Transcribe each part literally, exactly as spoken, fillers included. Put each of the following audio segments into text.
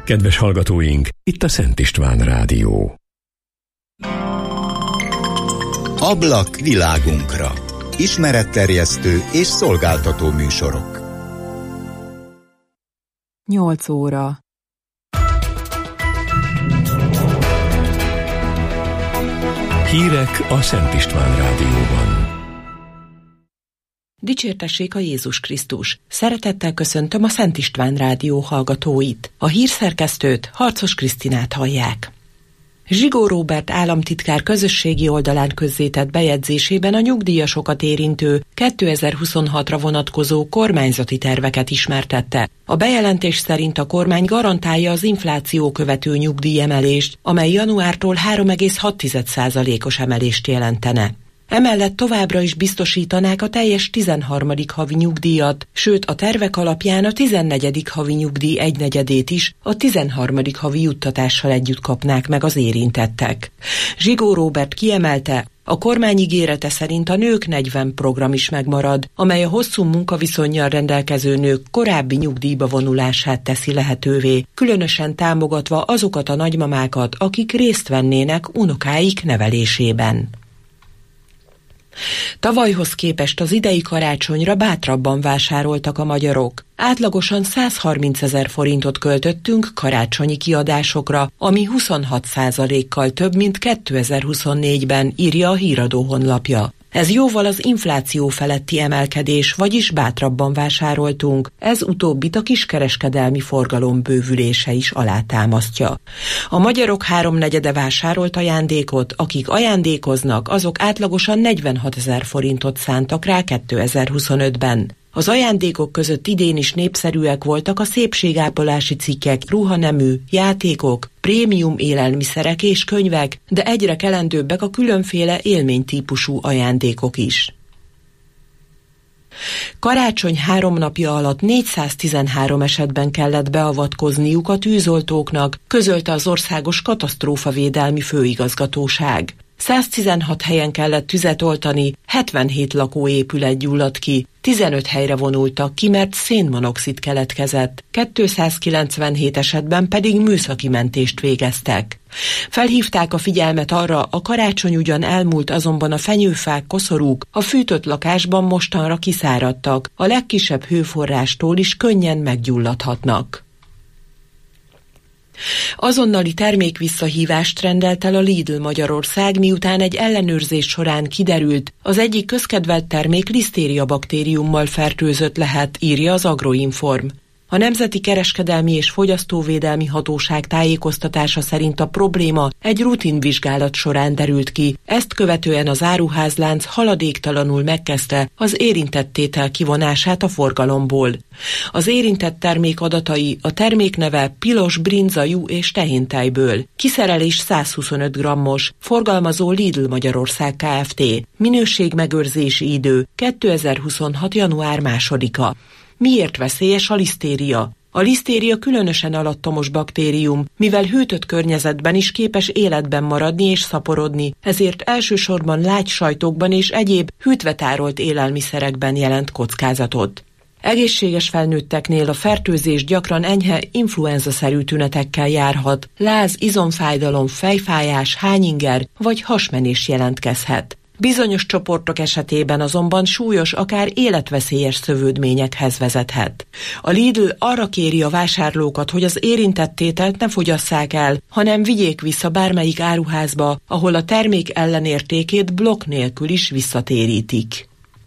Kedves hallgatóink, itt a Szent István Rádió. Ablak világunkra. Ismeretterjesztő és szolgáltató műsorok. Nyolc óra. Hírek a Szent István Rádióban. Dicsértessék a Jézus Krisztus! Szeretettel köszöntöm a Szent István Rádió hallgatóit. A hírszerkesztőt, Harcos Krisztinát hallják. Zsigó Róbert államtitkár közösségi oldalán közzétett bejegyzésében a nyugdíjasokat érintő kétezer-huszonhatra vonatkozó kormányzati terveket ismertette. A bejelentés szerint a kormány garantálja az infláció követő nyugdíjemelést, amely januártól három egész hat százalékos emelést jelentene. Emellett továbbra is biztosítanák a teljes tizenharmadik havi nyugdíjat, sőt a tervek alapján a tizennegyedik havi nyugdíj egynegyedét is a tizenharmadik havi juttatással együtt kapnák meg az érintettek. Zsigó Róbert kiemelte, a kormány ígérete szerint a Nők negyven program is megmarad, amely a hosszú munkaviszonnyal rendelkező nők korábbi nyugdíjba vonulását teszi lehetővé, különösen támogatva azokat a nagymamákat, akik részt vennének unokáik nevelésében. Tavalyhoz képest az idei karácsonyra bátrabban vásároltak a magyarok. Átlagosan százharmincezer forintot költöttünk karácsonyi kiadásokra, ami huszonhat százalékkal több, mint kétezer-huszonnégyben, írja a híradó honlapja. Ez jóval az infláció feletti emelkedés, vagyis bátrabban vásároltunk, ez utóbbit a kiskereskedelmi forgalom bővülése is alátámasztja. A magyarok háromnegyede vásárolt ajándékot, akik ajándékoznak, azok átlagosan negyvenhatezer forintot szántak rá kétezer-huszonötben. Az ajándékok között idén is népszerűek voltak a szépségápolási cikkek, ruhanemű, játékok, prémium élelmiszerek és könyvek, de egyre kelendőbbek a különféle élménytípusú ajándékok is. Karácsony három napja alatt négyszáztizenhárom esetben kellett beavatkozniuk a tűzoltóknak, közölte az Országos Katasztrófavédelmi Főigazgatóság. száztizenhat helyen kellett tüzet oltani, hetvenhét lakóépület gyulladt ki, tizenöt helyre vonultak ki, mert szénmonoxid keletkezett, kétszázkilencvenhét esetben pedig műszaki mentést végeztek. Felhívták a figyelmet arra, a karácsony ugyan elmúlt, azonban a fenyőfák, koszorúk a fűtött lakásban mostanra kiszáradtak, a legkisebb hőforrástól is könnyen meggyulladhatnak. Azonnali termékvisszahívást rendelt el a Lidl Magyarország, miután egy ellenőrzés során kiderült, az egyik közkedvelt termék lisztéria baktériummal fertőzött lehet, írja az Agroinform. A Nemzeti Kereskedelmi és Fogyasztóvédelmi Hatóság tájékoztatása szerint a probléma egy rutinvizsgálat során derült ki, ezt követően az áruházlánc haladéktalanul megkezdte az érintett tétel kivonását a forgalomból. Az érintett termék adatai a termékneve pilos brinza jú és tehéntejből, kiszerelés százhuszonöt grammos, forgalmazó Lidl Magyarország Kft. Minőségmegőrzési idő kétezer-huszonhat. január másodika. Miért veszélyes a lisztéria? A lisztéria különösen alattomos baktérium, mivel hűtött környezetben is képes életben maradni és szaporodni, ezért elsősorban lágy sajtokban és egyéb hűtve tárolt élelmiszerekben jelent kockázatot. Egészséges felnőtteknél a fertőzés gyakran enyhe influenza-szerű tünetekkel járhat, láz, izomfájdalom, fejfájás, hányinger vagy hasmenés jelentkezhet. Bizonyos csoportok esetében azonban súlyos, akár életveszélyes szövődményekhez vezethet. A Lidl arra kéri a vásárlókat, hogy az érintett tételt ne fogyasszák el, hanem vigyék vissza bármelyik áruházba, ahol a termék ellenértékét blokk nélkül is visszatérítik.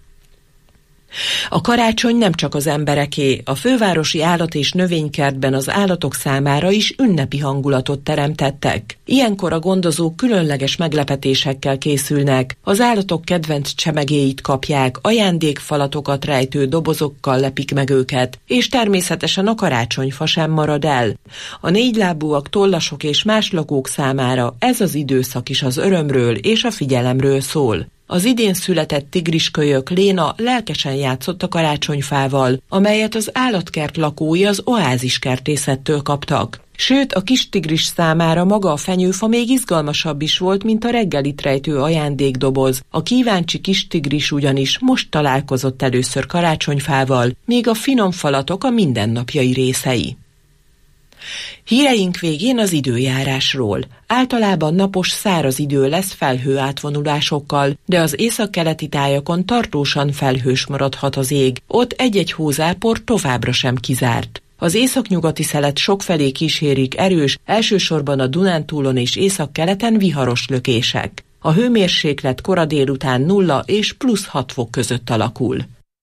A karácsony nem csak az embereké, a fővárosi állat- és növénykertben az állatok számára is ünnepi hangulatot teremtettek. Ilyenkor a gondozók különleges meglepetésekkel készülnek, az állatok kedvenc csemegéit kapják, ajándékfalatokat rejtő dobozokkal lepik meg őket, és természetesen a karácsonyfa sem marad el. A négylábúak, tollasok és más lakók számára ez az időszak is az örömről és a figyelemről szól. Az idén született tigriskölyök Léna lelkesen játszott a karácsonyfával, amelyet az állatkert lakói az oázis kertészettől kaptak. Sőt, a kis tigris számára maga a fenyőfa még izgalmasabb is volt, mint a reggelit rejtő ajándékdoboz. A kíváncsi kis tigris ugyanis most találkozott először karácsonyfával, míg a finom falatok a mindennapjai részei. Híreink végén az időjárásról. Általában napos, száraz idő lesz felhő átvonulásokkal, de az északkeleti tájakon tartósan felhős maradhat az ég. Ott egy-egy hózápor továbbra sem kizárt. Az északnyugati szelet sokfelé kísérik erős, elsősorban a Dunántúlon és északkeleten viharos lökések. A hőmérséklet kora délután nulla és plusz hat fok között alakul.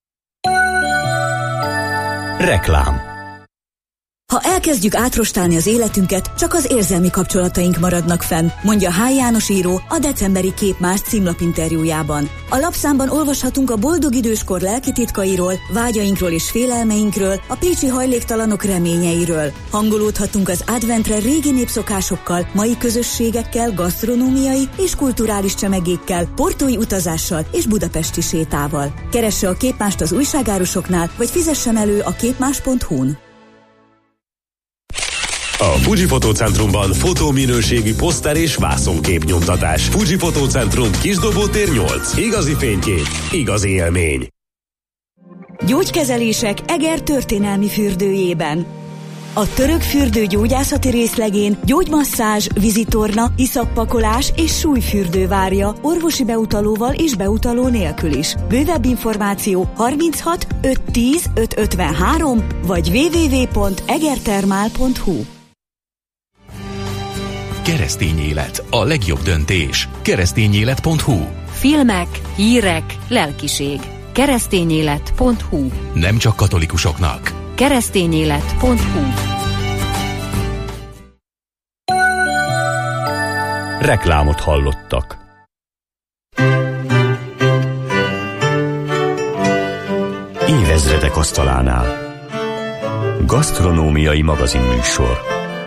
Reklám. Ha elkezdjük átrostálni az életünket, csak az érzelmi kapcsolataink maradnak fenn, mondja H. János író a decemberi Képmás címlapinterjújában. A lapszámban olvashatunk a boldog időskor lelki titkairól, vágyainkról és félelmeinkről, a pécsi hajléktalanok reményeiről. Hangolódhatunk az adventre régi népszokásokkal, mai közösségekkel, gasztronómiai és kulturális csemegékkel, portói utazással és budapesti sétával. Keresse a Képmást az újságárusoknál, vagy fizessen elő a képmás pont hu-n. A Fuji Fotócentrumban fotóminőségi poszter és vászonképnyomtatás. Fuji Fotócentrum, Kisdobótér nyolc. Igazi fénykép, igazi élmény. Gyógykezelések Eger történelmi fürdőjében. A török fürdő gyógyászati részlegén gyógymasszázs, vizitorna, iszappakolás és súlyfürdő várja orvosi beutalóval és beutaló nélkül is. Bővebb információ harminchat ötszáz tíz ötszázötvenhárom vagy double-u double-u double-u pont egertermál pont hu. Keresztény élet, a legjobb döntés. keresztényélet pont hu. Filmek, hírek, lelkiség. keresztényélet pont hu. Nem csak katolikusoknak. keresztényélet pont hu. Reklámot hallottak. Évezredek asztalánál. Gasztronómiai magazinműsor.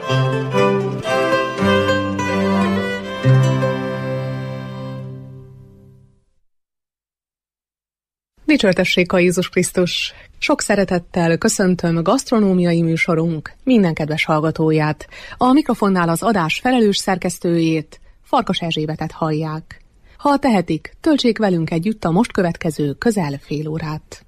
Dicsőtessék a Jézus Krisztus! Sok szeretettel köszöntöm a gasztronómiai műsorunk minden kedves hallgatóját. A mikrofonnál az adás felelős szerkesztőjét, Farkas Erzsébetet hallják. Ha tehetik, töltsék velünk együtt a most következő közel fél órát.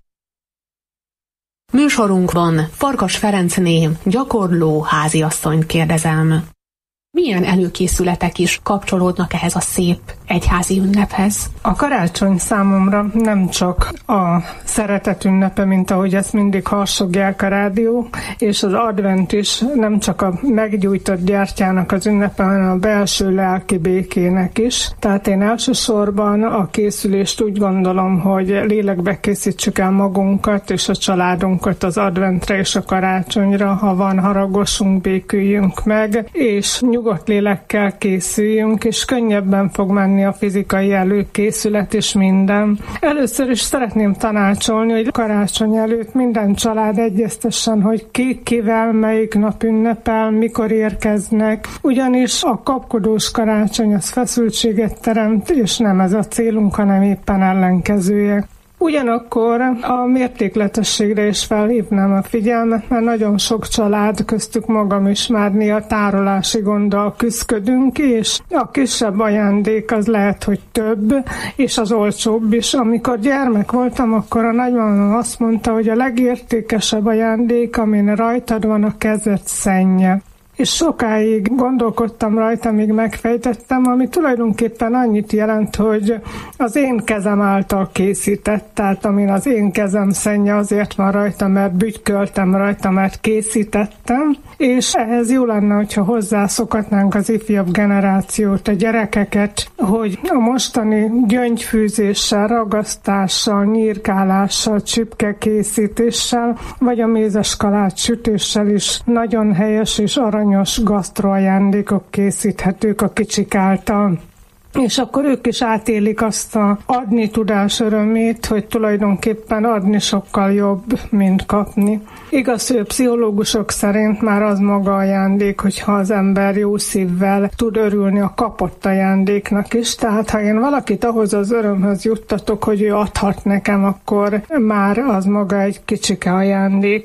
Műsorunkban Farkas Ferencné, gyakorló háziasszonyt kérdezem. Milyen előkészületek is kapcsolódnak ehhez a szép egyházi ünnephez? A karácsony számomra nem csak a szeretet ünnepe, mint ahogy ezt mindig harsogják a rádió, és az advent is nem csak a meggyújtott gyertyának az ünnepe, hanem a belső lelki békének is. Tehát én elsősorban a készülést úgy gondolom, hogy lélekbe készítsük el magunkat és a családunkat az adventre és a karácsonyra. Ha van haragosunk, béküljünk meg, és nyugodt lélekkel készüljünk, és könnyebben fog menni a fizikai előkészület és minden. Először is szeretném tanácsolni, hogy karácsony előtt minden család egyeztessen, hogy ki kivel melyik nap ünnepel, mikor érkeznek, ugyanis a kapkodós karácsony az feszültséget teremt, és nem ez a célunk, hanem éppen ellenkezője. Ugyanakkor a mértékletességre is felhívnám a figyelmet, mert nagyon sok család, köztük magam is már néha tárolási gonddal küszködünk, és a kisebb ajándék az lehet, hogy több, és az olcsóbb is. Amikor gyermek voltam, akkor a nagymamám azt mondta, hogy a legértékesebb ajándék, amin rajtad van, a kezed szennye. És sokáig gondolkodtam rajta, míg megfejtettem, ami tulajdonképpen annyit jelent, hogy az én kezem által készített, tehát amin az én kezem szennye azért van rajta, mert bütyköltem rajta, mert készítettem, és ehhez jó lenne, hogyha hozzászokatnánk az ifjabb generációt, a gyerekeket, hogy a mostani gyöngyfűzéssel, ragasztással, nyírkálással, csipkekészítéssel, vagy a mézes kalács sütéssel is nagyon helyes és aranyos gasztroajándékok készíthetők a kicsik által. És akkor ők is átélik azt a adni tudás örömét, hogy tulajdonképpen adni sokkal jobb, mint kapni. Igaz, hogy a pszichológusok szerint már az maga ajándék, hogyha az ember jó szívvel tud örülni a kapott ajándéknak is. Tehát ha én valakit ahhoz az örömhöz juttatok, hogy ő adhat nekem, akkor már az maga egy kicsike ajándék.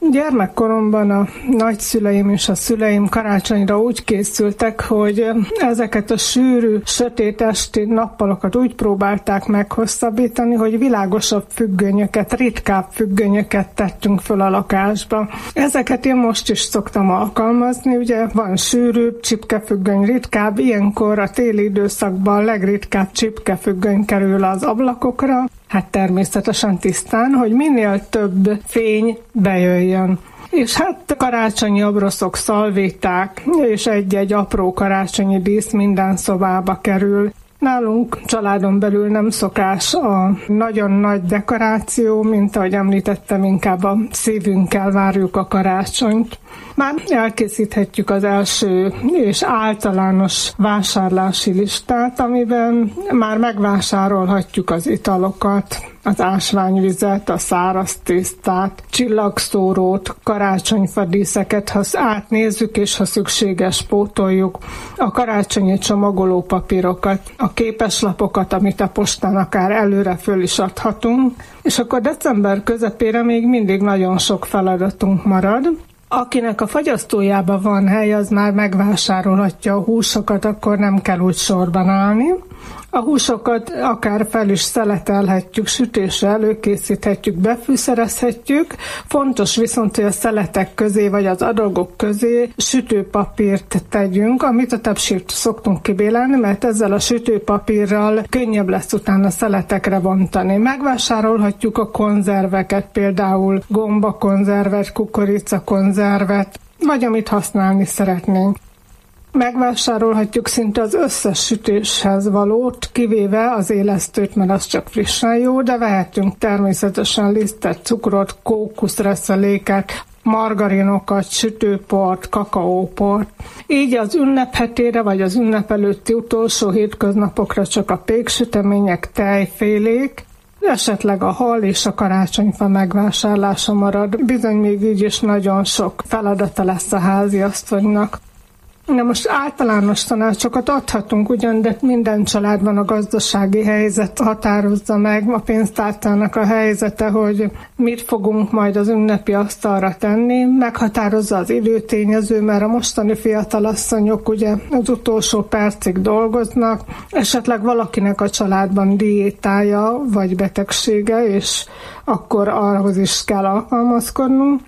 Gyermekkoromban a nagyszüleim és a szüleim karácsonyra úgy készültek, hogy ezeket a sűrű, sötét esti nappalokat úgy próbálták meghosszabbítani, hogy világosabb függönyöket, ritkább függönyöket tettünk föl a lakásba. Ezeket én most is szoktam alkalmazni, ugye van sűrűbb csipkefüggöny, ritkább, ilyenkor a téli időszakban a legritkább csipkefüggöny kerül az ablakokra, hát természetesen tisztán, hogy minél több fény bejöjjön. És hát karácsonyi abroszok, szalvéták és egy-egy apró karácsonyi dísz minden szobába kerül. Nálunk családon belül nem szokás a nagyon nagy dekoráció, mint ahogy említettem, inkább a szívünkkel várjuk a karácsonyt. Már elkészíthetjük az első és általános vásárlási listát, amiben már megvásárolhatjuk az italokat, az ásványvizet, a száraz tésztát, csillagszórót, karácsonyfadíszeket, ha átnézzük és ha szükséges pótoljuk, a karácsonyi csomagolópapírokat, a képeslapokat, amit a postán akár előre föl is adhatunk, és akkor december közepére még mindig nagyon sok feladatunk marad. Akinek a fagyasztójában van hely, az már megvásárolhatja a húsokat, akkor nem kell úgy sorban állni. A húsokat akár fel is szeletelhetjük, sütésre előkészíthetjük, befűszerezhetjük. Fontos viszont, hogy a szeletek közé vagy az adagok közé sütőpapírt tegyünk, amit a tepsírt szoktunk kibélelni, mert ezzel a sütőpapírral könnyebb lesz utána szeletekre bontani. Megvásárolhatjuk a konzerveket, például gombakonzervet, kukoricakonzervet, vagy amit használni szeretnénk. Megvásárolhatjuk szinte az összes sütéshez valót, kivéve az élesztőt, mert az csak frissen jó, de vehetünk természetesen lisztet, cukrot, kókuszreszeléket, margarinokat, sütőport, kakaóport. Így az ünnep hetére vagy az ünnep előtti utolsó hétköznapokra csak a péksütemények, tejfélék, esetleg a hal és a karácsonyfa megvásárlása marad. Bizony még így is nagyon sok feladata lesz a háziasszonynak. Na most általános tanácsokat adhatunk ugyan, de minden családban a gazdasági helyzet határozza meg, a pénztárcának a helyzete, hogy mit fogunk majd az ünnepi asztalra tenni, meghatározza az időtényező, mert a mostani fiatalasszonyok ugye az utolsó percig dolgoznak, esetleg valakinek a családban diétája vagy betegsége, és akkor ahhoz is kell alkalmazkodnunk.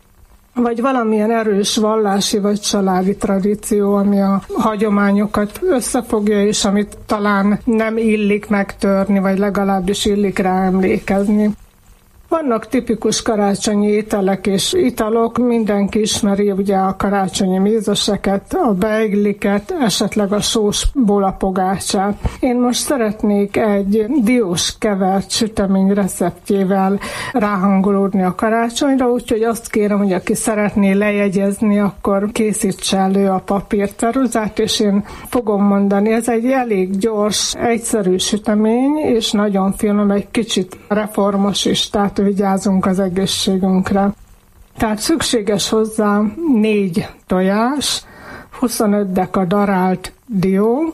Vagy valamilyen erős vallási vagy családi tradíció, ami a hagyományokat összefogja, és amit talán nem illik megtörni, vagy legalábbis illik rá emlékezni. Vannak tipikus karácsonyi ételek és italok, mindenki ismeri ugye a karácsonyi mézeseket, a beigliket, esetleg a sós bólapogácsát. Én most szeretnék egy diós kevert sütemény receptjével ráhangolódni a karácsonyra, úgyhogy azt kérem, hogy aki szeretné lejegyezni, akkor készítse elő a papírceruzát, és én fogom mondani, ez egy elég gyors, egyszerű sütemény, és nagyon finom, egy kicsit reformos is, tehát vigyázunk az egészségünkre. Tehát szükséges hozzá négy tojás, huszonöt deka darált dió,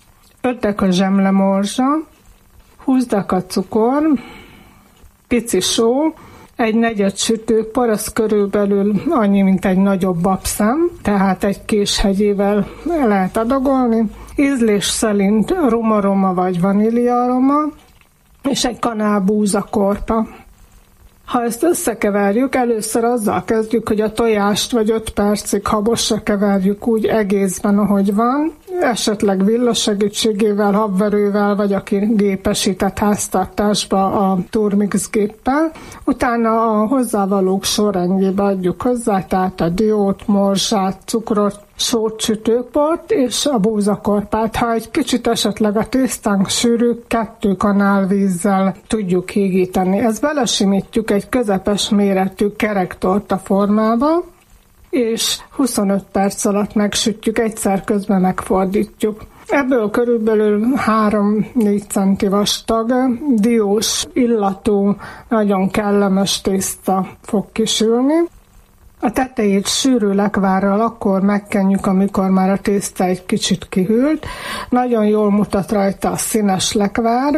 öt deka zsemlemorzsa, húsz deka cukor, pici só, egy negyed sütőpor, az körülbelül annyi, mint egy nagyobb babszem, tehát egy késhegyével lehet adagolni, ízlés szerint rumaroma vagy vaníliaroma, és egy kanál búzakorpa. Ha ezt összekeverjük, először azzal kezdjük, hogy a tojást vagy öt percig habosra keverjük úgy egészben, ahogy van, esetleg villa segítségével, habverővel, vagy aki gépesített háztartásba a turmix géppel. Utána a hozzávalók sorrendjébe adjuk hozzá, tehát a diót, morzsát, cukrot, sót, sütőport és a búzakorpát. Ha egy kicsit esetleg a tésztánk sűrű, kettő kanál vízzel tudjuk hígítani. Ezt belesimítjuk egy közepes méretű kerek torta formába, és huszonöt perc alatt megsütjük, egyszer közben megfordítjuk. Ebből körülbelül három-négy centi vastag, diós illatú, nagyon kellemes tészta fog kisülni. A tetejét sűrű lekvárral akkor megkenjük, amikor már a tészta egy kicsit kihűlt. Nagyon jól mutat rajta a színes lekvár.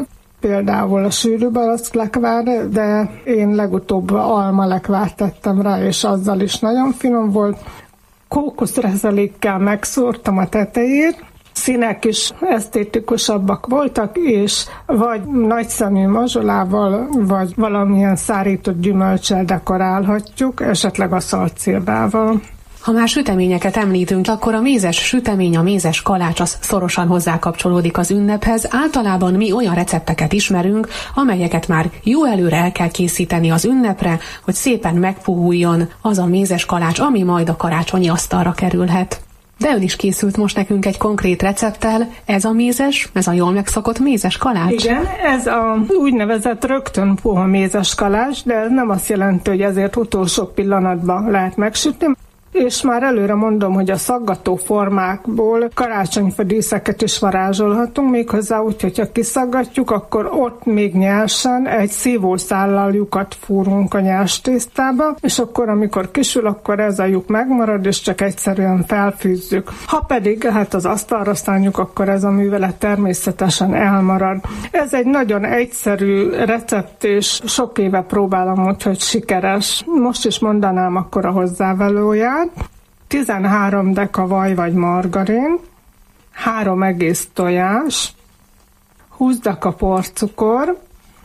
például a sűrű barack-lekvár, de én legutóbb alma-lekvárt tettem rá, és azzal is nagyon finom volt. Kókuszrezelékkel megszórtam a tetejét, színek is esztétikusabbak voltak, és vagy nagyszemű mazsolával, vagy valamilyen szárított gyümölccsel dekorálhatjuk, esetleg a szalcérbával. Ha már süteményeket említünk, akkor a mézes sütemény, a mézes kalács az szorosan hozzákapcsolódik az ünnephez. Általában mi olyan recepteket ismerünk, amelyeket már jó előre el kell készíteni az ünnepre, hogy szépen megpuhuljon az a mézes kalács, ami majd a karácsonyi asztalra kerülhet. De ön is készült most nekünk egy konkrét recepttel. Ez a mézes, ez a jól megszokott mézes kalács? Igen, ez a úgynevezett rögtön puha mézes kalács, de ez nem azt jelenti, hogy ezért utolsó pillanatban lehet megsütni. És már előre mondom, hogy a szaggató formákból karácsonyfa díszeket is varázsolhatunk, méghozzá úgy, hogyha kiszaggatjuk, akkor ott még nyersen egy szívószállal lyukat fúrunk a nyers tésztába, és akkor, amikor kisül, akkor ez a lyuk megmarad, és csak egyszerűen felfűzzük. Ha pedig hát az asztalra szálljuk, akkor ez a művelet természetesen elmarad. Ez egy nagyon egyszerű recept, és sok éve próbálom, úgyhogy sikeres. Most is mondanám akkor a hozzávalóját. tizenhárom deka vaj vagy margarin, három egész tojás, húsz deka porcukor,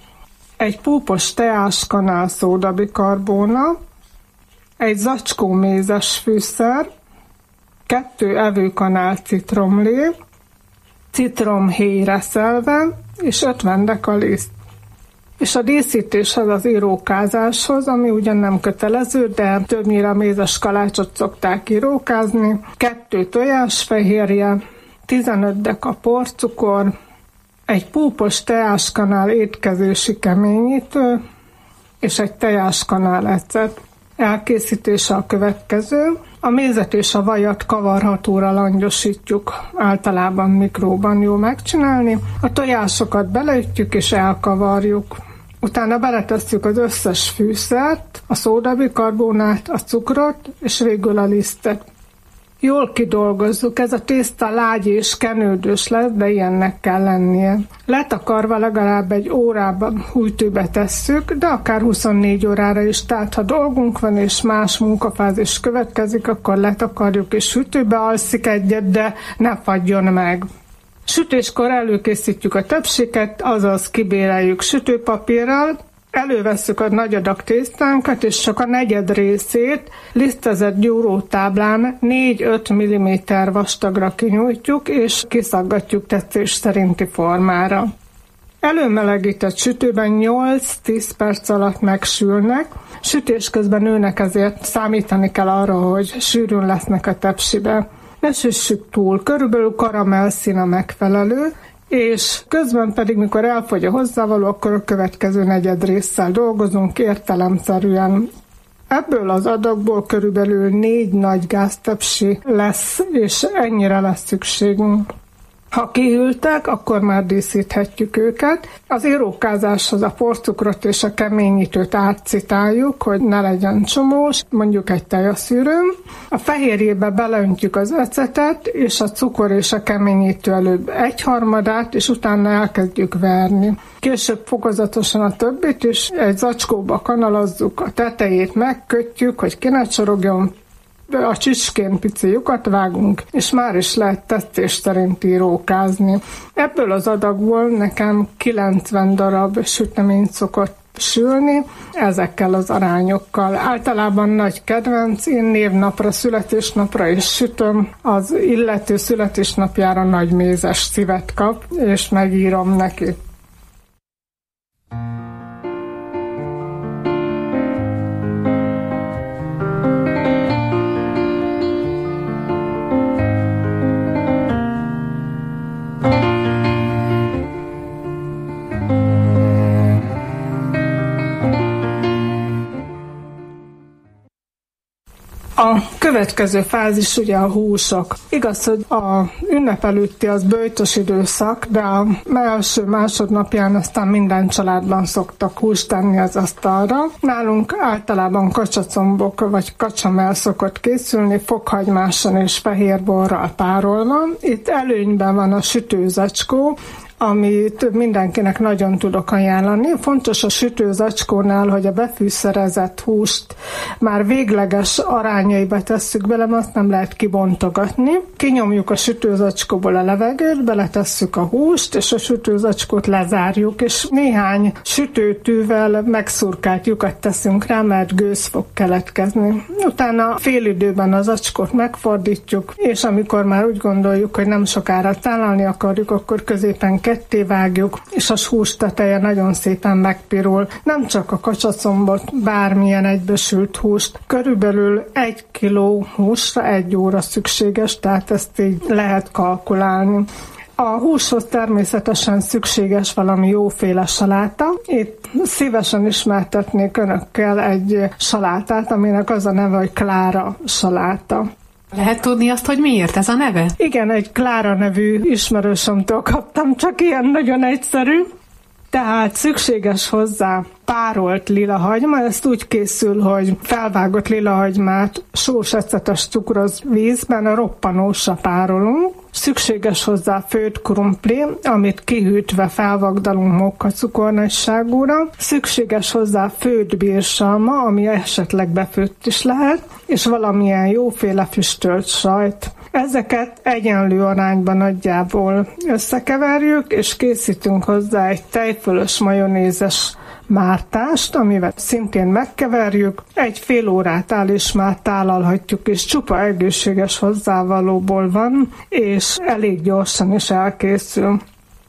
egy púpos teáskanál szódabikarbóna, egy zacskó mézes fűszer, kettő evőkanál citromlé, citromhéj reszelve és ötven deka liszt. És a díszítéshez, az írókázáshoz, ami ugyan nem kötelező, de többnyire a mézes kalácsot szokták írókázni, kettő tojásfehérje, tizenöt deka porcukor, egy púpos teáskanál étkezési keményítő, és egy teáskanál ecet. Elkészítése a következő. A mézet és a vajat kavarhatóra langyosítjuk, általában mikróban jó megcsinálni. A tojásokat beleütjük és elkavarjuk. Utána beletesszük az összes fűszert, a szódabikarbónát, a cukrot, és végül a lisztet. Jól kidolgozzuk, ez a tészta lágy és kenődős lesz, de ilyennek kell lennie. Letakarva legalább egy órában hűtőbe tesszük, de akár huszonnégy órára is, tehát ha dolgunk van és más munkafázis következik, akkor letakarjuk és hűtőbe alszik egyet, de ne fagyjon meg. Sütéskor előkészítjük a tepsiket, azaz kibéreljük sütőpapírral, elővesszük a nagy adag tésztánkat, és csak a negyed részét lisztezett gyúrótáblán négy-öt milliméter vastagra kinyújtjuk, és kiszaggatjuk tetszés szerinti formára. Előmelegített sütőben nyolc-tíz perc alatt megsülnek, sütés közben nőnek, ezért számítani kell arra, hogy sűrűn lesznek a tepsibe. Ne süssük túl, körülbelül karamell színe megfelelő, és közben pedig, mikor elfogy a hozzávaló, akkor a következő negyed résszel dolgozunk értelemszerűen. Ebből az adagból körülbelül négy nagy gáztepsi lesz, és ennyire lesz szükségünk. Ha kihűltek, akkor már díszíthetjük őket. Az írókázáshoz a porcukrot és a keményítőt átcitáljuk, hogy ne legyen csomós, mondjuk egy tejaszűrőn. A fehérjébe beleöntjük az ecetet, és a cukor és a keményítő előbb egyharmadát, és utána elkezdjük verni. Később fokozatosan a többit is, egy zacskóba kanalazzuk, a tetejét megkötjük, hogy ki ne csorogjon, a csücskén pici lyukat vágunk, és már is lehet tetszés szerint írókázni. Ebből az adagból nekem kilencven darab süteményt szokott sülni, ezekkel az arányokkal. Általában nagy kedvenc, én névnapra, születésnapra is sütöm, az illető születésnapjára nagy mézes szívet kap, és megírom neki. A következő fázis ugye a húsok. Igaz, hogy a ünnep előtti az böjtös időszak, de a első másodnapján aztán minden családban szoktak húst tenni az asztalra. Nálunk általában kacsacombok vagy kacsamell szokott készülni, fokhagymáson és fehérborral párolva. Itt előnyben van a sütőzacskó, amit mindenkinek nagyon tudok ajánlani. Fontos a sütőzacskónál, hogy a befűszerezett húst már végleges arányaiba tesszük bele, azt nem lehet kibontogatni. Kinyomjuk a sütőzacskóból a levegőt, beletesszük a húst, és a sütőzacskót lezárjuk, és néhány sütőtűvel megszurkált lyukat teszünk rá, mert gőz fog keletkezni. Utána fél időben az zacskót megfordítjuk, és amikor már úgy gondoljuk, hogy nem sokára tálalni akarjuk, akkor középen ketté vágjuk, és a hús teteje nagyon szépen megpirul. Nem csak a kacsacombot, bármilyen egybesült húst. Körülbelül egy kiló húsra egy óra szükséges, tehát ezt így lehet kalkulálni. A húshoz természetesen szükséges valami jóféle saláta. Itt szívesen ismertetnék önökkel egy salátát, aminek az a neve, hogy Klára saláta. Lehet tudni azt, hogy miért ez a neve? Igen, egy Klára nevű ismerősömtől kaptam, csak ilyen nagyon egyszerű. Tehát szükséges hozzá párolt lilahagyma, ezt úgy készül, hogy felvágott lilahagymát sós ecetes cukros vízben roppanósra párolunk. Szükséges hozzá főtt krumpli, amit kihűtve felvagdalunk mokkacukornagyságúra. Szükséges hozzá főtt bírsalma, ami esetleg befőtt is lehet, és valamilyen jóféle füstölt sajt. Ezeket egyenlő arányban nagyjából összekeverjük, és készítünk hozzá egy tejfölös majonézes mártást, amivel szintén megkeverjük. Egy fél órát áll is már tálalhatjuk, és csupa egészséges hozzávalóból van, és elég gyorsan is elkészül.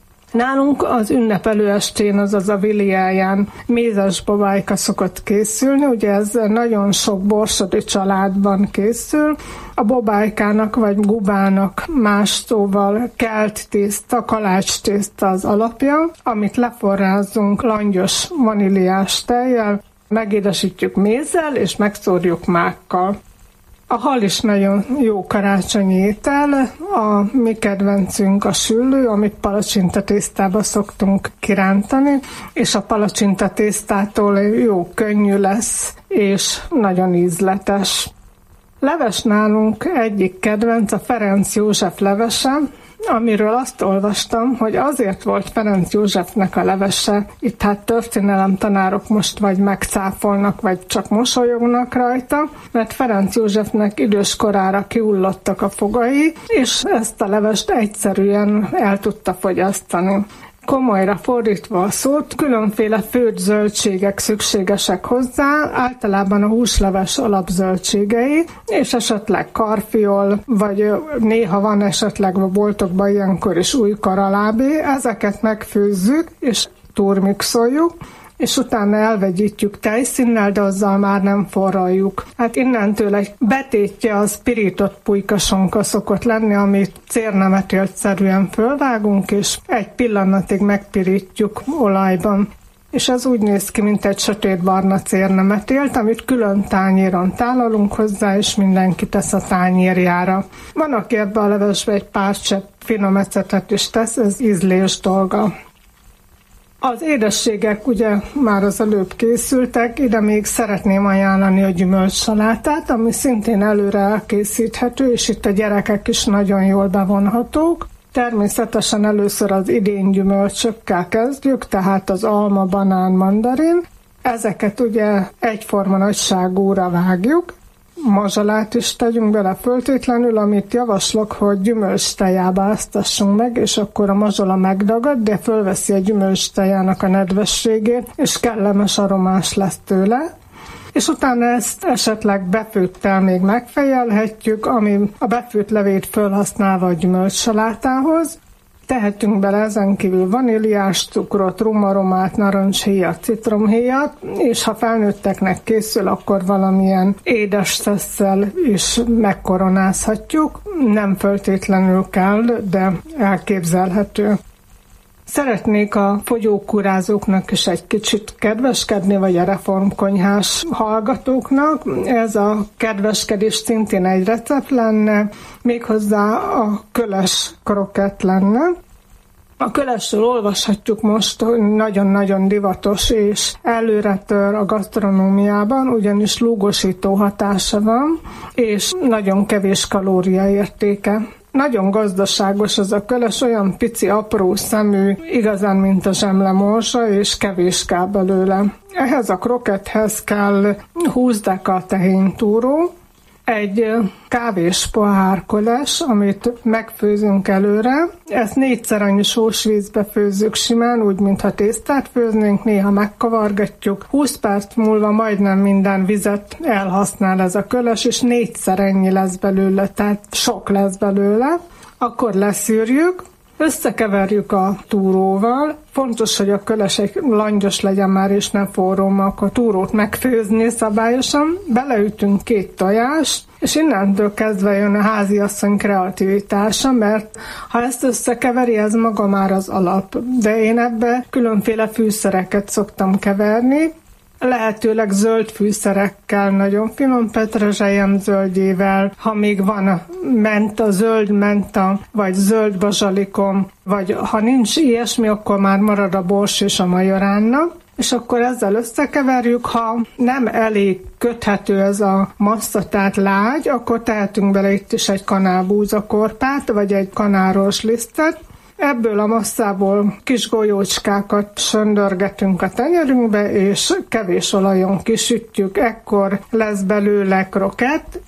Nálunk az ünnep előestén, azaz a Viliáján mézes babájka szokott készülni, ugye ez nagyon sok borsodi családban készül. A babájkának vagy gubának más szóval kelt tészta, kalács tészta az alapja, amit leforrázunk langyos vaníliás tejjel, megédesítjük mézzel és megszórjuk mákkal. A hal is nagyon jó karácsonyi étel, a mi kedvencünk a süllő, amit palacsinta tésztába szoktunk kirántani, és a palacsinta tésztától jó könnyű lesz, és nagyon ízletes. Leves nálunk egyik kedvenc a Ferenc József levese, amiről azt olvastam, hogy azért volt Ferenc Józsefnek a levese, itt hát történelemtanárok most vagy megcáfolnak, vagy csak mosolyognak rajta, mert Ferenc Józsefnek idős korára kihullottak a fogai, és ezt a levest egyszerűen el tudta fogyasztani. Komolyra fordítva a szót, különféle főtt zöldségek szükségesek hozzá, általában a húsleves alapzöldségei, és esetleg karfiol, vagy néha van esetleg a boltokban ilyenkor is új karalábé, ezeket megfőzzük, és turmixoljuk, és utána elvegyítjük tejszínnel, de azzal már nem forraljuk. Hát innentől egy betétje az pirított pulykasonka szokott lenni, amit cérnemetélszerűen fölvágunk, és egy pillanatig megpirítjuk olajban. És ez úgy néz ki, mint egy sötétbarna cérnemetélt, amit külön tányéron tálalunk hozzá, és mindenki tesz a tányérjára. Van, aki ebbe a levesbe egy pár csepp finom ecetet is tesz, ez ízlés dolga. Az édességek ugye már az előbb készültek, ide még szeretném ajánlani a gyümölcssalátát, ami szintén előre elkészíthető, és itt a gyerekek is nagyon jól bevonhatók. Természetesen először az idén gyümölcsökkel kezdjük, tehát az alma, banán, mandarin. Ezeket ugye egyforma nagyságúra vágjuk. Mazsolát is tegyünk bele föltétlenül, amit javaslok, hogy gyümölcstejába áztassunk meg, és akkor a mazsola megdagad, de fölveszi a gyümölcstejának a nedvességét, és kellemes aromás lesz tőle. És utána ezt esetleg befőttel még megfejelhetjük, ami a befőtt levét felhasználva a gyümölcsalátához. Tehetünk bele ezen kívül vaníliás cukrot, rumaromát, narancshéjat, citromhéjat, és ha felnőtteknek készül, akkor valamilyen édes szesszel is megkoronázhatjuk. Nem feltétlenül kell, de elképzelhető. Szeretnék a fogyókúrázóknak is egy kicsit kedveskedni, vagy a reformkonyhás hallgatóknak. Ez a kedveskedés szintén egy recept lenne, méghozzá a köles krokett lenne. A kölesről olvashatjuk most, hogy nagyon-nagyon divatos és előretör a gasztronómiában, ugyanis lúgosító hatása van, és nagyon kevés kalóriaértéke. Nagyon gazdaságos az a köles, olyan pici, apró szemű, igazán, mint a zsemlemorzsa, és kevés kell belőle. Ehhez a krokethez kell húsz deka tehénytúró, egy kávés pohár köles, amit megfőzünk előre. Ezt négyszer annyi sós vízbe főzzük simán, úgy, mintha tésztát főznénk, néha megkavargatjuk. húsz perc múlva majdnem minden vizet elhasznál ez a köles, és négyszer ennyi lesz belőle, tehát sok lesz belőle. Akkor leszűrjük, összekeverjük a túróval. Fontos, hogy a köles egy langyos legyen már, és nem forró, mert akkor a túrót megfőzni szabályosan. Beleütünk két tojást, és innentől kezdve jön a háziasszony kreativitása, mert ha ezt összekeveri, ez maga már az alap. De én ebbe különféle fűszereket szoktam keverni, lehetőleg zöld fűszerekkel, nagyon finom petrezselyem zöldjével, ha még van menta, zöld menta, vagy zöld bazsalikom, vagy ha nincs ilyesmi, akkor már marad a bors és a majoránna, és akkor ezzel összekeverjük. Ha nem elég köthető ez a massza, tehát lágy, akkor tehetünk bele itt is egy kanál búzakorpát, vagy egy kanáros lisztet. Ebből a masszából kis golyócskákat söndörgetünk a tenyerünkbe, és kevés olajon kisütjük, ekkor lesz belőle krokett.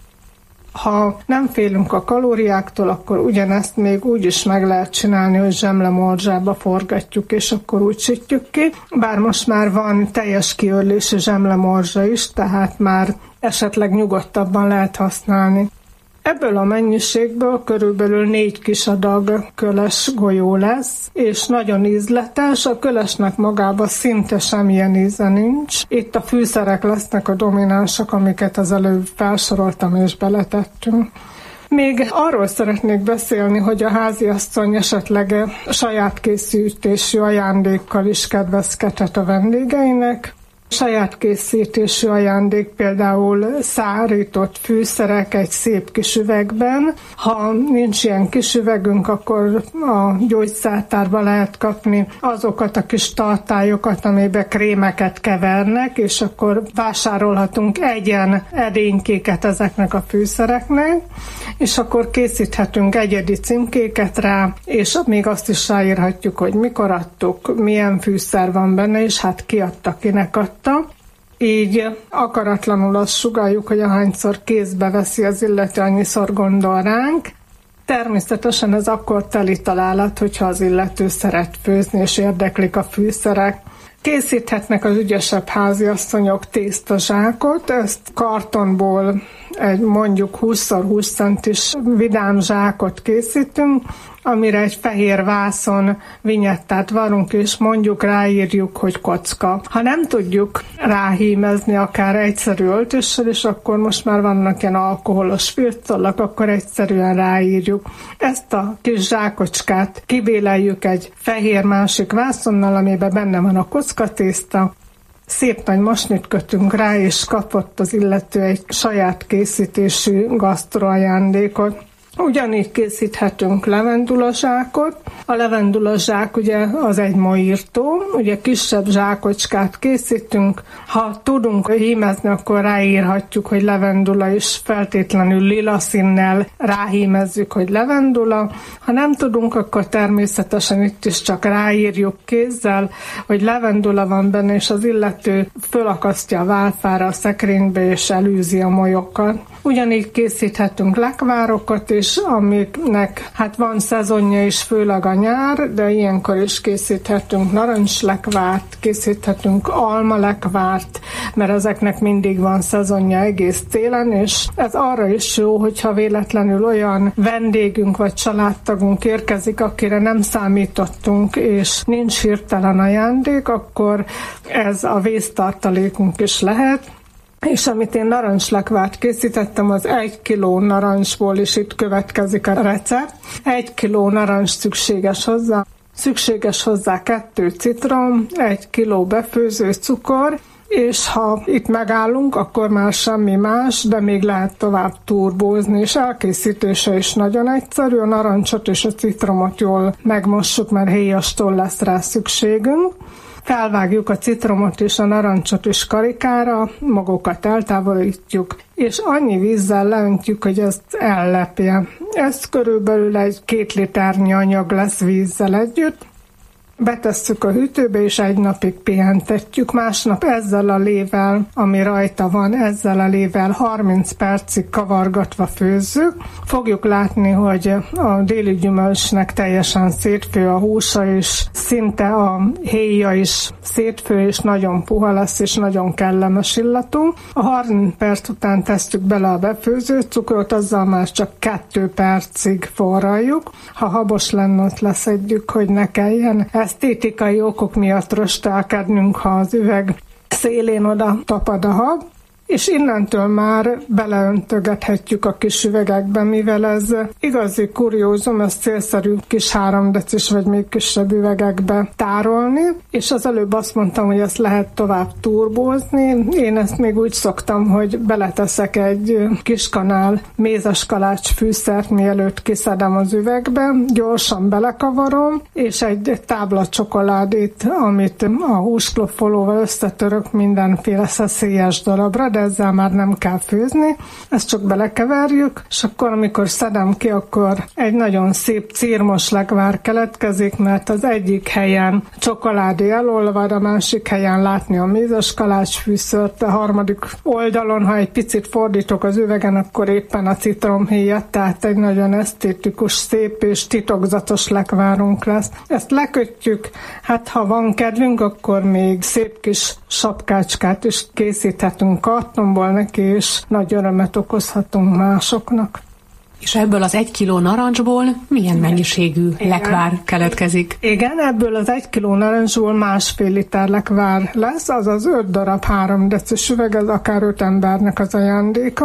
Ha nem félünk a kalóriáktól, akkor ugyanezt még úgy is meg lehet csinálni, hogy zsemlemorzsába forgatjuk, és akkor úgy sütjük ki. Bár most már van teljes kiörlésű zsemlemorzsa is, tehát már esetleg nyugodtabban lehet használni. Ebből a mennyiségből körülbelül négy kis adag köles golyó lesz, és nagyon ízletes, a kölesnek magában szinte semmilyen íze nincs. Itt a fűszerek lesznek a dominánsak, amiket az előbb felsoroltam és beletettünk. Még arról szeretnék beszélni, hogy a háziasszony esetleg saját készítésű ajándékkal is kedvezkedhet a vendégeinek. Saját készítésű ajándék például szárított fűszerek egy szép kis üvegben. Ha nincs ilyen kis üvegünk, akkor a gyógyszertárba lehet kapni azokat a kis tartályokat, amiben krémeket kevernek, és akkor vásárolhatunk egyen edénykéket ezeknek a fűszereknek, és akkor készíthetünk egyedi címkéket rá, és még azt is ráírhatjuk, hogy mikor adtuk, milyen fűszer van benne, és hát ki adta, kinek adta. Így akaratlanul azt sugalljuk, hogy ahányszor kézbe veszi az illető, annyiszor gondol ránk. Természetesen ez akkor teli találat, hogyha az illető szeret főzni és érdeklik a fűszerek. Készíthetnek az ügyesebb háziasszonyok tésztazsákot, ezt kartonból egy mondjuk húsz szor húsz centis vidám zsákot készítünk, amire egy fehér vászon vinyettát varunk, és mondjuk ráírjuk, hogy kocka. Ha nem tudjuk ráhímezni akár egyszerű öltössel, és akkor most már vannak ilyen alkoholos filctollak, akkor egyszerűen ráírjuk. Ezt a kis zsákocskát kibéleljük egy fehér másik vászonnal, amiben benne van a kockatészta, szép nagy masnit kötünk rá, és kapott az illető egy saját készítésű gasztroajándékot. Ugyanígy készíthetünk levendulazsákot. A levendulazsák ugye az egy moírtó, ugye kisebb zsákocskát készítünk. Ha tudunk hímezni, akkor ráírhatjuk, hogy levendula, és feltétlenül lila színnel ráhímezzük, hogy levendula. Ha nem tudunk, akkor természetesen itt is csak ráírjuk kézzel, hogy levendula van benne, és az illető fölakasztja a válfára a szekrénybe, és elűzi a molyokat. Ugyanígy készíthetünk lekvárokat is, amiknek hát van szezonja is, főleg a nyár, de ilyenkor is készíthetünk narancslekvárt, készíthetünk almalekvárt, mert ezeknek mindig van szezonja egész télen, és ez arra is jó, hogyha véletlenül olyan vendégünk vagy családtagunk érkezik, akire nem számítottunk, és nincs hirtelen ajándék, akkor ez a vésztartalékunk is lehet. És amit én narancslekvárt készítettem, az egy kiló narancsból is itt következik a recept. Egy kiló narancs szükséges hozzá. Szükséges hozzá kettő citrom, egy kiló befőző cukor, és ha itt megállunk, akkor már semmi más, de még lehet tovább turbózni, és elkészítése is nagyon egyszerű. A narancsot és a citromot jól megmossuk, mert héjastól lesz rá szükségünk. Felvágjuk a citromot és a narancsot is karikára, magokat eltávolítjuk, és annyi vízzel leöntjük, hogy ezt ellepje. Ez körülbelül egy két liternyi anyag lesz vízzel együtt. Betesszük a hűtőbe, és egy napig pihentetjük. Másnap ezzel a lével, ami rajta van, ezzel a lével harminc percig kavargatva főzzük. Fogjuk látni, hogy a déli gyümölcsnek teljesen szétfő a húsa, és szinte a héja is szétfő, és nagyon puha lesz, és nagyon kellemes illatú. A harminc perc után tesszük bele a befőző cukrot, azzal már csak kettő percig forraljuk. Ha habos lenne, ott leszedjük, hogy ne kelljen esztétikai okok miatt röstelkednünk, ha az üveg szélén oda tapad a hab, és innentől már beleöntögethetjük a kis üvegekbe, mivel ez igazi kuriózum, ez célszerű kis három decis vagy még kisebb üvegekbe tárolni, és az előbb azt mondtam, hogy ezt lehet tovább turbózni. Én ezt még úgy szoktam, hogy beleteszek egy kis kanál mézes kalács fűszert, mielőtt kiszedem az üvegbe, gyorsan belekavarom, és egy tábla csokoládét, amit a húskloffolóval összetörök mindenféle szeszélyes darabra, de ezzel már nem kell főzni, ezt csak belekeverjük, és akkor, amikor szedem ki, akkor egy nagyon szép círmos lekvár keletkezik, mert az egyik helyen csokoládé elolvad, a másik helyen látni a mézes kalácsfűszört, a harmadik oldalon, ha egy picit fordítok az üvegen, akkor éppen a citromhéjat, tehát egy nagyon esztétikus, szép és titokzatos lekvárunk lesz. Ezt lekötjük, hát ha van kedvünk, akkor még szép kis sapkácskát is készíthetünk kartonból neki, és nagy örömet okozhatunk másoknak. És ebből az egy kiló narancsból milyen mennyiségű Igen. lekvár keletkezik? Igen, ebből az egy kiló narancsból másfél liter lekvár lesz, azaz öt darab három decis üveg, ez akár öt embernek az ajándéka.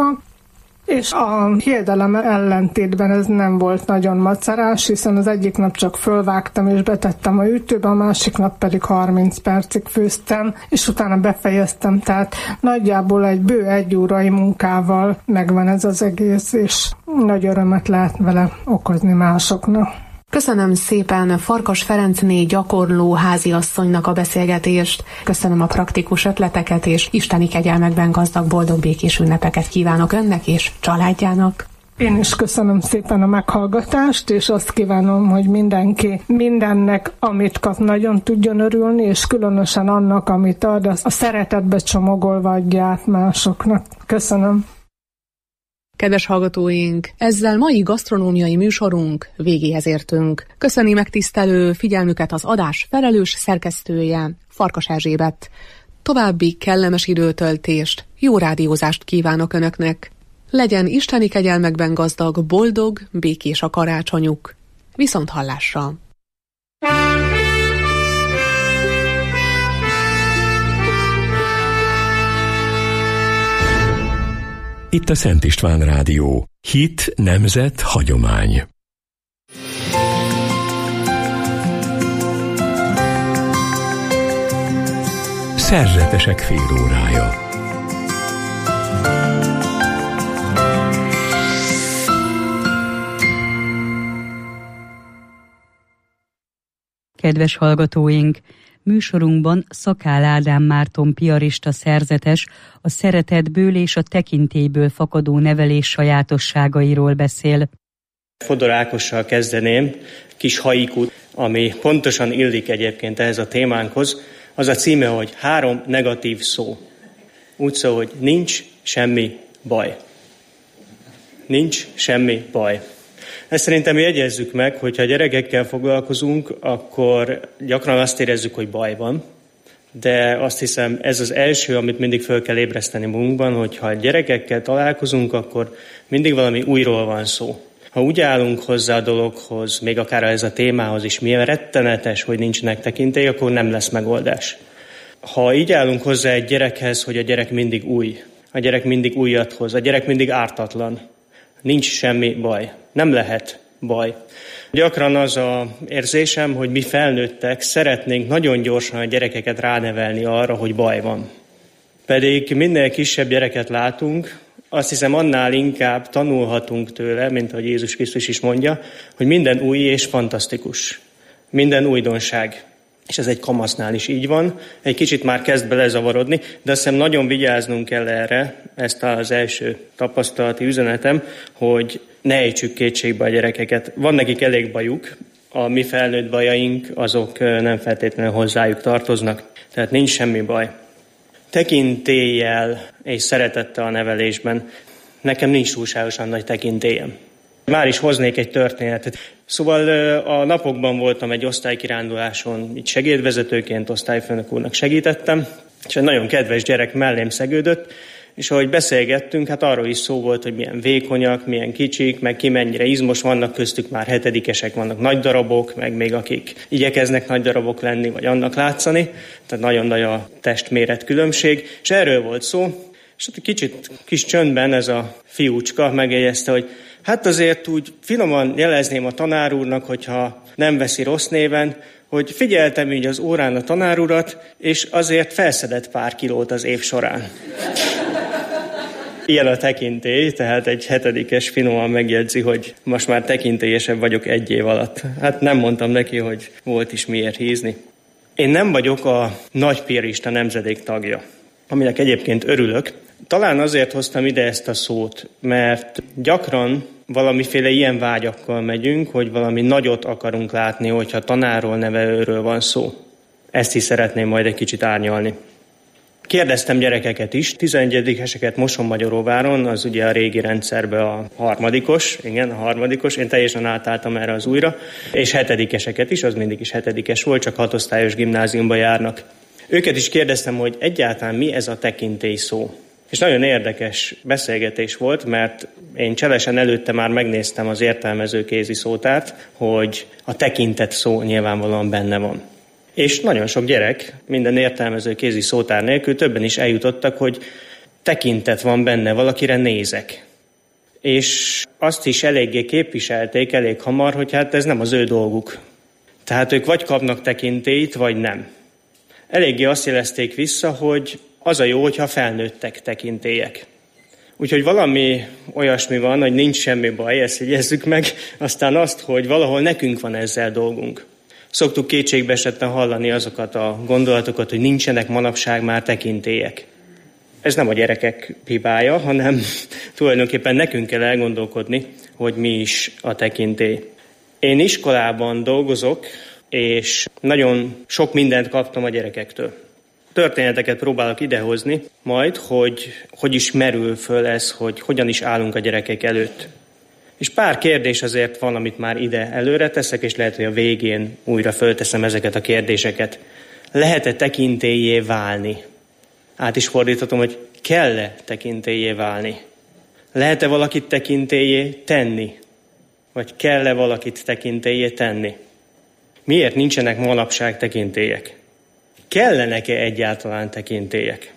És a hiedelem ellentétben ez nem volt nagyon macerás, hiszen az egyik nap csak fölvágtam és betettem a hűtőbe, a másik nap pedig harminc percig főztem, és utána befejeztem, tehát nagyjából egy bő egy órai munkával megvan ez az egész, és nagy örömet lehet vele okozni másoknak. Köszönöm szépen Farkas Ferencné gyakorló háziasszonynak a beszélgetést, köszönöm a praktikus ötleteket, és isteni kegyelmekben gazdag, boldog, békés ünnepeket kívánok önnek és családjának. Én is köszönöm szépen a meghallgatást, és azt kívánom, hogy mindenki mindennek, amit kap, nagyon tudjon örülni, és különösen annak, amit ad, a szeretetbe csomagolva adja át másoknak. Köszönöm. Kedves hallgatóink, ezzel mai gasztronómiai műsorunk végéhez értünk. Köszöni megtisztelő figyelmüket az adás felelős szerkesztője, Farkas Erzsébet. További kellemes időtöltést, jó rádiózást kívánok Önöknek. Legyen isteni kegyelmekben gazdag, boldog, békés a karácsonyuk. Viszont hallásra! Itt a Szent István Rádió. Hit, nemzet, hagyomány. Szerzetesek félórája. Kedves hallgatóink! Műsorunkban Szakál Ádám Márton piarista szerzetes a szeretetből és a tekintélyből fakadó nevelés sajátosságairól beszél. Fodor Ákossal kezdeném, kis haikut, ami pontosan illik egyébként ehhez a témánkhoz. Az a címe, hogy három negatív szó. Úgy szól, hogy nincs semmi baj. Nincs semmi baj. Ezt szerintem jegyezzük meg, hogyha gyerekekkel foglalkozunk, akkor gyakran azt érezzük, hogy baj van, de azt hiszem ez az első, amit mindig föl kell ébreszteni magunkban, hogyha gyerekekkel találkozunk, akkor mindig valami újról van szó. Ha úgy állunk hozzá a dologhoz, még akár ez a témához is, milyen rettenetes, hogy nincsenek tekintély, akkor nem lesz megoldás. Ha így állunk hozzá egy gyerekhez, hogy a gyerek mindig új, a gyerek mindig újat hoz, a gyerek mindig ártatlan, nincs semmi baj. Nem lehet baj. Gyakran az az érzésem, hogy mi felnőttek szeretnénk nagyon gyorsan a gyerekeket ránevelni arra, hogy baj van. Pedig minél kisebb gyereket látunk, azt hiszem annál inkább tanulhatunk tőle, mint ahogy Jézus Krisztus is mondja, hogy minden új és fantasztikus. Minden újdonság. És ez egy kamasznál is így van. Egy kicsit már kezd belezavarodni, de azt hiszem nagyon vigyáznunk kell erre, ezt az első tapasztalati üzenetem, hogy ne ejtsük kétségbe a gyerekeket. Van nekik elég bajuk, a mi felnőtt bajaink, azok nem feltétlenül hozzájuk tartoznak, tehát nincs semmi baj. Tekintéllyel és szeretettel a nevelésben nekem nincs túlságosan nagy tekintélyem. Már is hoznék egy történetet. Szóval a napokban voltam egy osztálykiránduláson, itt segédvezetőként osztályfőnök úrnak segítettem, és egy nagyon kedves gyerek mellém szegődött, és ahogy beszélgettünk, hát arról is szó volt, hogy milyen vékonyak, milyen kicsik, meg ki mennyire izmos, vannak köztük már hetedikesek, vannak nagy darabok, meg még akik igyekeznek nagy darabok lenni, vagy annak látszani, tehát nagyon nagy a testméret különbség, és erről volt szó, és ott kicsit kis csöndben ez a fiúcska megjegyezte, hogy hát azért úgy finoman jelezném a tanár úrnak, hogyha nem veszi rossz néven, hogy figyeltem így az órán a tanár urat, és azért felszedett pár kilót az év során. Ilyen a tekintély, tehát egy hetedikes finoman megjegyzi, hogy most már tekintélyesebb vagyok egy év alatt. Hát nem mondtam neki, hogy volt is miért hízni. Én nem vagyok a nagy piarista nemzedék tagja, aminek egyébként örülök. Talán azért hoztam ide ezt a szót, mert gyakran valamiféle ilyen vágyakkal megyünk, hogy valami nagyot akarunk látni, hogyha tanárról, nevelőről van szó. Ezt is szeretném majd egy kicsit árnyalni. Kérdeztem gyerekeket is, tizenegyedikeseket Mosonmagyaróváron, az ugye a régi rendszerben a harmadikos, igen, a harmadikos, én teljesen átálltam erre az újra, és hetedikeseket is, az mindig is hetedikes volt, csak hatosztályos gimnáziumba járnak. Őket is kérdeztem, hogy egyáltalán mi ez a tekintély szó. És nagyon érdekes beszélgetés volt, mert én cselesen előtte már megnéztem az értelmező kézi szótárt, hogy a tekintet szó nyilvánvalóan benne van. És nagyon sok gyerek, minden értelmező kézi szótár nélkül többen is eljutottak, hogy tekintet van benne, valakire nézek. És azt is eléggé képviselték elég hamar, hogy hát ez nem az ő dolguk. Tehát ők vagy kapnak tekintélyt, vagy nem. Eléggé azt jelezték vissza, hogy az a jó, hogyha felnőttek tekintélyek. Úgyhogy valami olyasmi van, hogy nincs semmi baj, ezt jegyezzük meg, aztán azt, hogy valahol nekünk van ezzel dolgunk. Szoktuk kétségbe esetten hallani azokat a gondolatokat, hogy nincsenek manapság már tekintélyek. Ez nem a gyerekek hibája, hanem tulajdonképpen nekünk kell elgondolkodni, hogy mi is a tekintély. Én iskolában dolgozok, és nagyon sok mindent kaptam a gyerekektől. Történeteket próbálok idehozni, majd, hogy hogy is merül föl ez, hogy hogyan is állunk a gyerekek előtt. És pár kérdés azért van, amit már ide előre teszek, és lehet, hogy a végén újra fölteszem ezeket a kérdéseket. Lehet-e tekintélyé válni? Át is fordíthatom, hogy kell-e tekintélyé válni? Lehet-e valakit tekintélyé tenni? Vagy kell-e valakit tekintélyé tenni? Miért nincsenek manapság tekintélyek? Kellenek-e egyáltalán tekintélyek?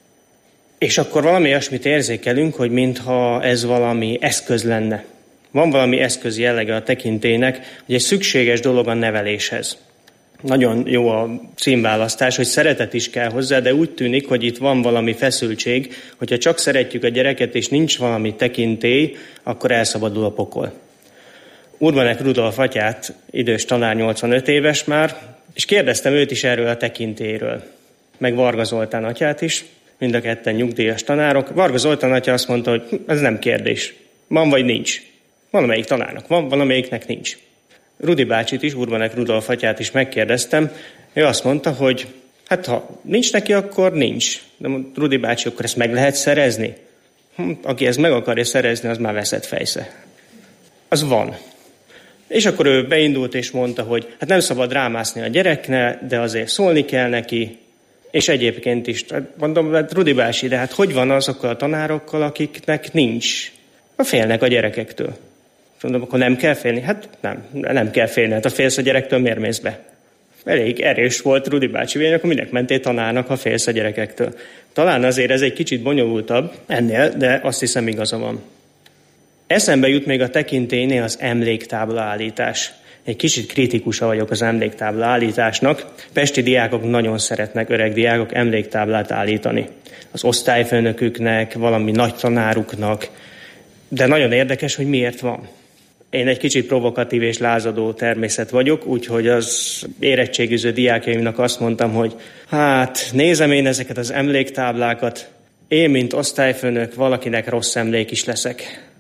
És akkor valami olyasmit érzékelünk, hogy mintha ez valami eszköz lenne. Van valami eszköz jellege a tekintélynek, hogy egy szükséges dolog a neveléshez. Nagyon jó a címválasztás, hogy szeretet is kell hozzá, de úgy tűnik, hogy itt van valami feszültség, hogyha csak szeretjük a gyereket, és nincs valami tekintély, akkor elszabadul a pokol. Urbanek Rudolf atyát, idős tanár, nyolcvanöt éves már, és kérdeztem őt is erről a tekintélyről. Meg Varga Zoltán atyát is, mind a ketten nyugdíjas tanárok. Varga Zoltán atya azt mondta, hogy ez nem kérdés. Van vagy nincs. Valamelyik tanárnak van, valamelyiknek nincs. Rudi bácsit is, Urbanek Rudolf atyát is megkérdeztem. Ő azt mondta, hogy hát ha nincs neki, akkor nincs. De Rudi bácsi, akkor ezt meg lehet szerezni? Hm, aki ezt meg akarja szerezni, az már veszett fejsze. Az van. És akkor ő beindult és mondta, hogy hát nem szabad rámászni a gyerekne, de azért szólni kell neki, és egyébként is, mondom, hát Rudi bácsi, de hát hogy van azokkal a tanárokkal, akiknek nincs? Félnek a gyerekektől. Mondom, akkor nem kell félni? Hát nem, nem kell félni, hát ha félsz a gyerektől, miért mész be? Elég erős volt Rudi bácsi vélemény, akkor minek mentél tanárnak, ha félsz a gyerekektől? Talán azért ez egy kicsit bonyolultabb ennél, de azt hiszem igaza van. Eszembe jut még a tekintélynél az emléktábla állítás. Egy kicsit kritikusa vagyok az emléktábla állításnak. Pesti diákok nagyon szeretnek, öreg diákok emléktáblát állítani. Az osztályfőnöküknek, valami nagy tanáruknak. De nagyon érdekes, hogy miért van. Én egy kicsit provokatív és lázadó természet vagyok, úgyhogy az érettségiző diákjaimnak azt mondtam, hogy hát nézem én ezeket az emléktáblákat, én, mint osztályfőnök, valakinek rossz emlék is leszek.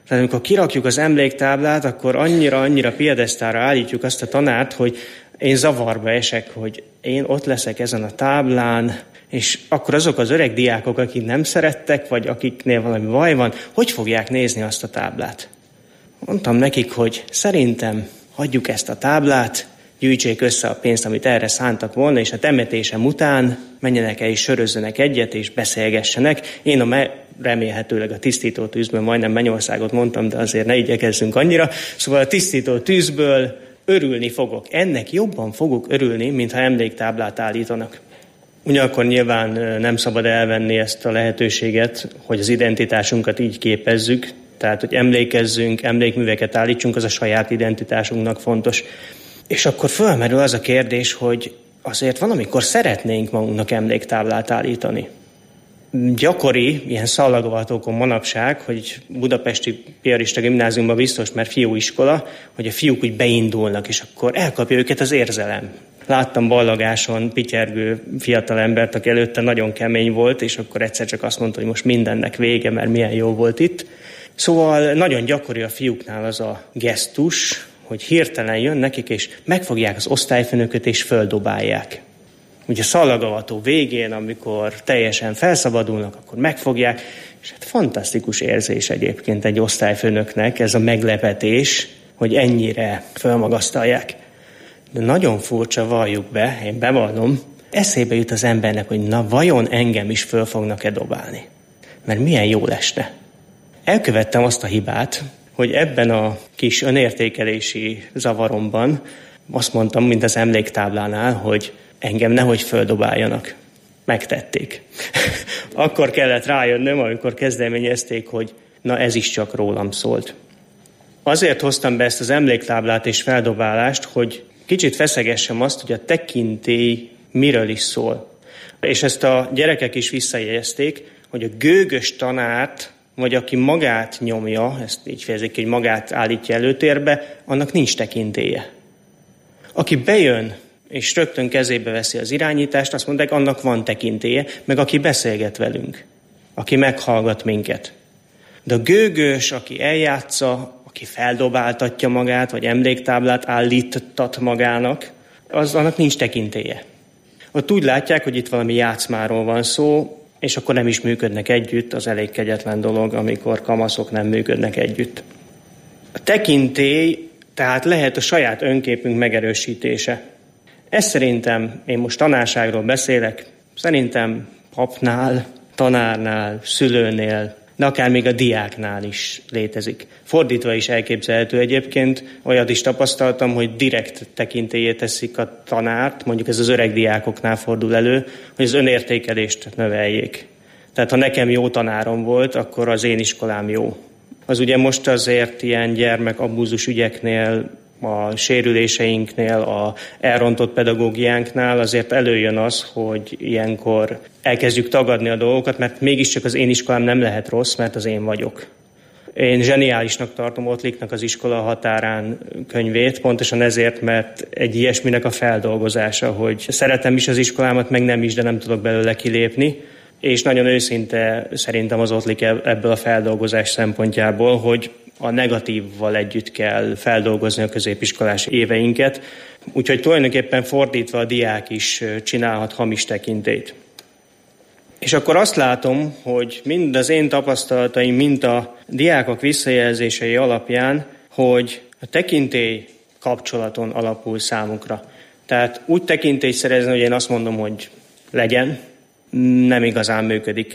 Tehát amikor kirakjuk az emléktáblát, akkor annyira-annyira piedesztára állítjuk azt a tanárt, hogy én zavarba esek, hogy én ott leszek ezen a táblán, és akkor azok az öreg diákok, akik nem szerettek, vagy akiknél valami baj van, hogy fogják nézni azt a táblát? Mondtam nekik, hogy szerintem hagyjuk ezt a táblát, gyűjtsék össze a pénzt, amit erre szántak volna, és a temetésem után menjenek el és sörözzenek egyet, és beszélgessenek. Én a me- remélhetőleg a tisztító tűzből, majdnem Mennyországot mondtam, de azért ne igyekezzünk annyira. Szóval a tisztító tűzből örülni fogok. Ennek jobban fogok örülni, mintha emléktáblát állítanak. Ugyanakkor nyilván nem szabad elvenni ezt a lehetőséget, hogy az identitásunkat így képezzük, tehát hogy emlékezzünk, emlékműveket állítsunk, az a saját identitásunknak fontos. És akkor fölmerül az a kérdés, hogy azért van, amikor szeretnénk magunknak emléktáblát állítani. Gyakori, ilyen szallagavatókon manapság, hogy budapesti piarista gimnáziumban biztos, mert fiúiskola, hogy a fiúk úgy beindulnak, és akkor elkapja őket az érzelem. Láttam ballagáson pityergő fiatalembert, aki előtte nagyon kemény volt, és akkor egyszer csak azt mondta, hogy most mindennek vége, mert milyen jó volt itt. Szóval nagyon gyakori a fiúknál az a gesztus, hogy hirtelen jön nekik, és megfogják az osztályfőnököt, és földobálják. Ugye a szallagavató végén, amikor teljesen felszabadulnak, akkor megfogják, és hát fantasztikus érzés egyébként egy osztályfőnöknek ez a meglepetés, hogy ennyire fölmagasztalják. De nagyon furcsa, valljuk be, én bevallom, eszébe jut az embernek, hogy na vajon engem is föl fognak-e dobálni? Mert milyen jó lesne. Elkövettem azt a hibát, hogy ebben a kis önértékelési zavaromban azt mondtam, mint az emléktáblánál, hogy engem nehogy földobáljanak. Megtették. Akkor kellett rájönnöm, amikor kezdeményezték, hogy na ez is csak rólam szólt. Azért hoztam be ezt az emléktáblát és feldobálást, hogy kicsit feszegessem azt, hogy a tekintély miről is szól. És ezt a gyerekek is visszajegyezték, hogy a gőgös tanárt, vagy aki magát nyomja, ezt így fejezik, hogy magát állítja előtérbe, annak nincs tekintélye. Aki bejön, és rögtön kezébe veszi az irányítást, azt mondják, annak van tekintélye, meg aki beszélget velünk, aki meghallgat minket. De a gőgös, aki eljátsza, aki feldobáltatja magát, vagy emléktáblát állíttat magának, az annak nincs tekintélye. Ott úgy látják, hogy itt valami játszmáról van szó, és akkor nem is működnek együtt, az elég kegyetlen dolog, amikor kamaszok nem működnek együtt. A tekintély tehát lehet a saját önképünk megerősítése. Ez szerintem, én most tanárságról beszélek, szerintem papnál, tanárnál, szülőnél, de akár még a diáknál is létezik. Fordítva is elképzelhető egyébként, olyat is tapasztaltam, hogy direkt tekintélyét teszik a tanárt, mondjuk ez az öreg diákoknál fordul elő, hogy az önértékelést növeljék. Tehát ha nekem jó tanárom volt, akkor az én iskolám jó. Az ugye most azért ilyen gyermekabúzus ügyeknél, a sérüléseinknél, a elrontott pedagógiánknál azért előjön az, hogy ilyenkor elkezdjük tagadni a dolgokat, mert mégiscsak az én iskolám nem lehet rossz, mert az én vagyok. Én zseniálisnak tartom Ottliknak az Iskola határán könyvét, pontosan ezért, mert egy ilyesminek a feldolgozása, hogy szeretem is az iskolámat, meg nem is, de nem tudok belőle kilépni. És nagyon őszinte szerintem az Ottlik ebből a feldolgozás szempontjából, hogy a negatívval együtt kell feldolgozni a középiskolás éveinket, úgyhogy tulajdonképpen fordítva a diák is csinálhat hamis tekintélyt. És akkor azt látom, hogy mind az én tapasztalataim, mind a diákok visszajelzései alapján, hogy a tekintély kapcsolaton alapul számukra. Tehát úgy tekintélyt szerezni, hogy én azt mondom, hogy legyen, nem igazán működik.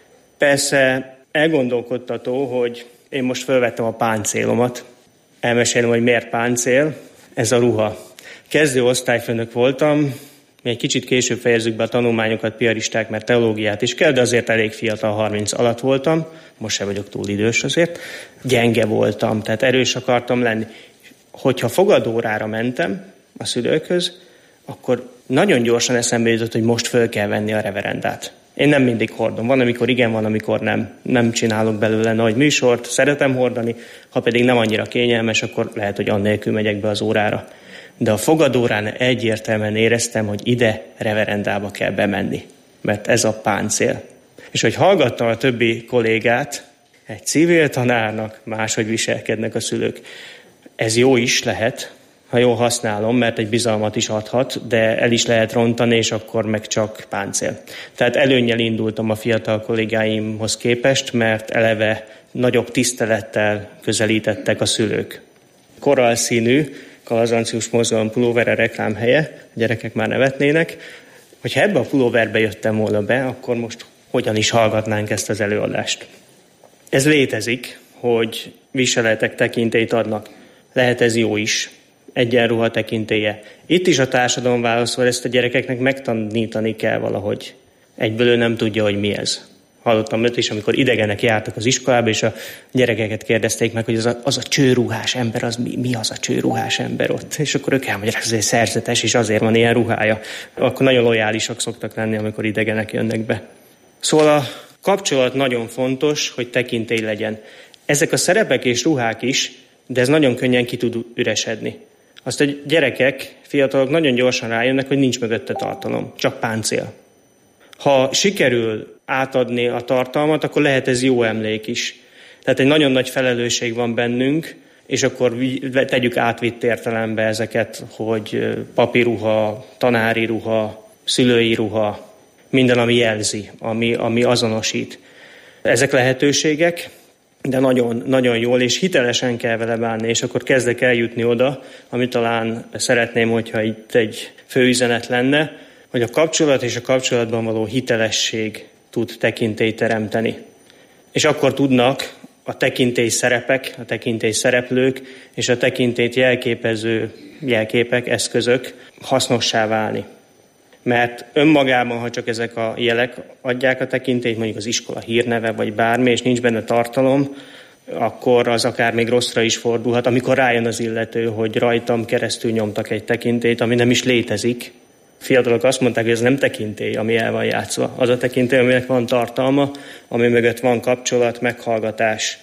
Persze elgondolkodtató, hogy én most felvettem a páncélomat. Elmesélem, hogy miért páncél. Ez a ruha. Kezdő osztályfőnök voltam, mi egy kicsit később fejezzük be a tanulmányokat, piaristák, mert teológiát is kell, de azért elég fiatal, harminc alatt voltam. Most sem vagyok túl idős azért. Gyenge voltam, tehát erős akartam lenni. Hogyha fogadórára mentem a szülőkhöz, akkor nagyon gyorsan eszembe jutott, hogy most föl kell venni a reverendát. Én nem mindig hordom. Van, amikor igen, van, amikor nem. Nem csinálok belőle nagy műsort, szeretem hordani, ha pedig nem annyira kényelmes, akkor lehet, hogy annélkül megyek be az órára. De a fogadórán egyértelműen éreztem, hogy ide reverendába kell bemenni, mert ez a páncél. És hogy hallgattam a többi kollégát, egy civil tanárnak máshogy viselkednek a szülők. Ez jó is lehet, ha jól használom, mert egy bizalmat is adhat, de el is lehet rontani, és akkor meg csak páncél. Tehát előnnyel indultam a fiatal kollégáimhoz képest, mert eleve nagyobb tisztelettel közelítettek a szülők. Korallszínű, kalazancius mozgalom pulóvere reklámhelye, a gyerekek már nevetnének. Hogyha ebbe a pulóverbe jöttem volna be, akkor most hogyan is hallgatnánk ezt az előadást? Ez létezik, hogy viseletek tekintélyt adnak. Lehet ez jó is, egyenruha tekintélye. Itt is a társadalom válaszol, ezt a gyerekeknek megtanítani kell valahogy. Egyből ő nem tudja, hogy mi ez. Hallottam őt is, amikor idegenek jártak az iskolába, és a gyerekeket kérdezték meg, hogy az a, az a csőruhás ember, az mi, mi az a csőruhás ember ott? És akkor ők elmondják, hogy ez egy szerzetes, és azért van ilyen ruhája. Akkor nagyon lojálisak szoktak lenni, amikor idegenek jönnek be. Szóval a kapcsolat nagyon fontos, hogy tekintély legyen. Ezek a szerepek és ruhák is, de ez nagyon könnyen ki tud üresedni. Azt a gyerekek, fiatalok nagyon gyorsan rájönnek, hogy nincs mögötte tartalom, csak páncél. Ha sikerül átadni a tartalmat, akkor lehet ez jó emlék is. Tehát egy nagyon nagy felelősség van bennünk, és akkor tegyük átvitt értelembe ezeket, hogy papíruha, tanári ruha, szülői ruha, minden, ami jelzi, ami, ami azonosít. Ezek lehetőségek, de nagyon, nagyon jól és hitelesen kell vele bánni, és akkor kezdek eljutni oda, amit talán szeretném, hogyha itt egy főüzenet lenne, hogy a kapcsolat és a kapcsolatban való hitelesség tud tekintélyt teremteni. És akkor tudnak a tekintély szerepek, a tekintély szereplők és a tekintélyt jelképező jelképek, eszközök hasznossá válni. Mert önmagában, ha csak ezek a jelek adják a tekintélyt, mondjuk az iskola hírneve vagy bármi, és nincs benne tartalom, akkor az akár még rosszra is fordulhat, amikor rájön az illető, hogy rajtam keresztül nyomtak egy tekintélyt, ami nem is létezik. Fiatalok azt mondták, hogy ez nem tekintély, ami el van játszva. Az a tekintély, aminek van tartalma, ami mögött van kapcsolat, meghallgatás.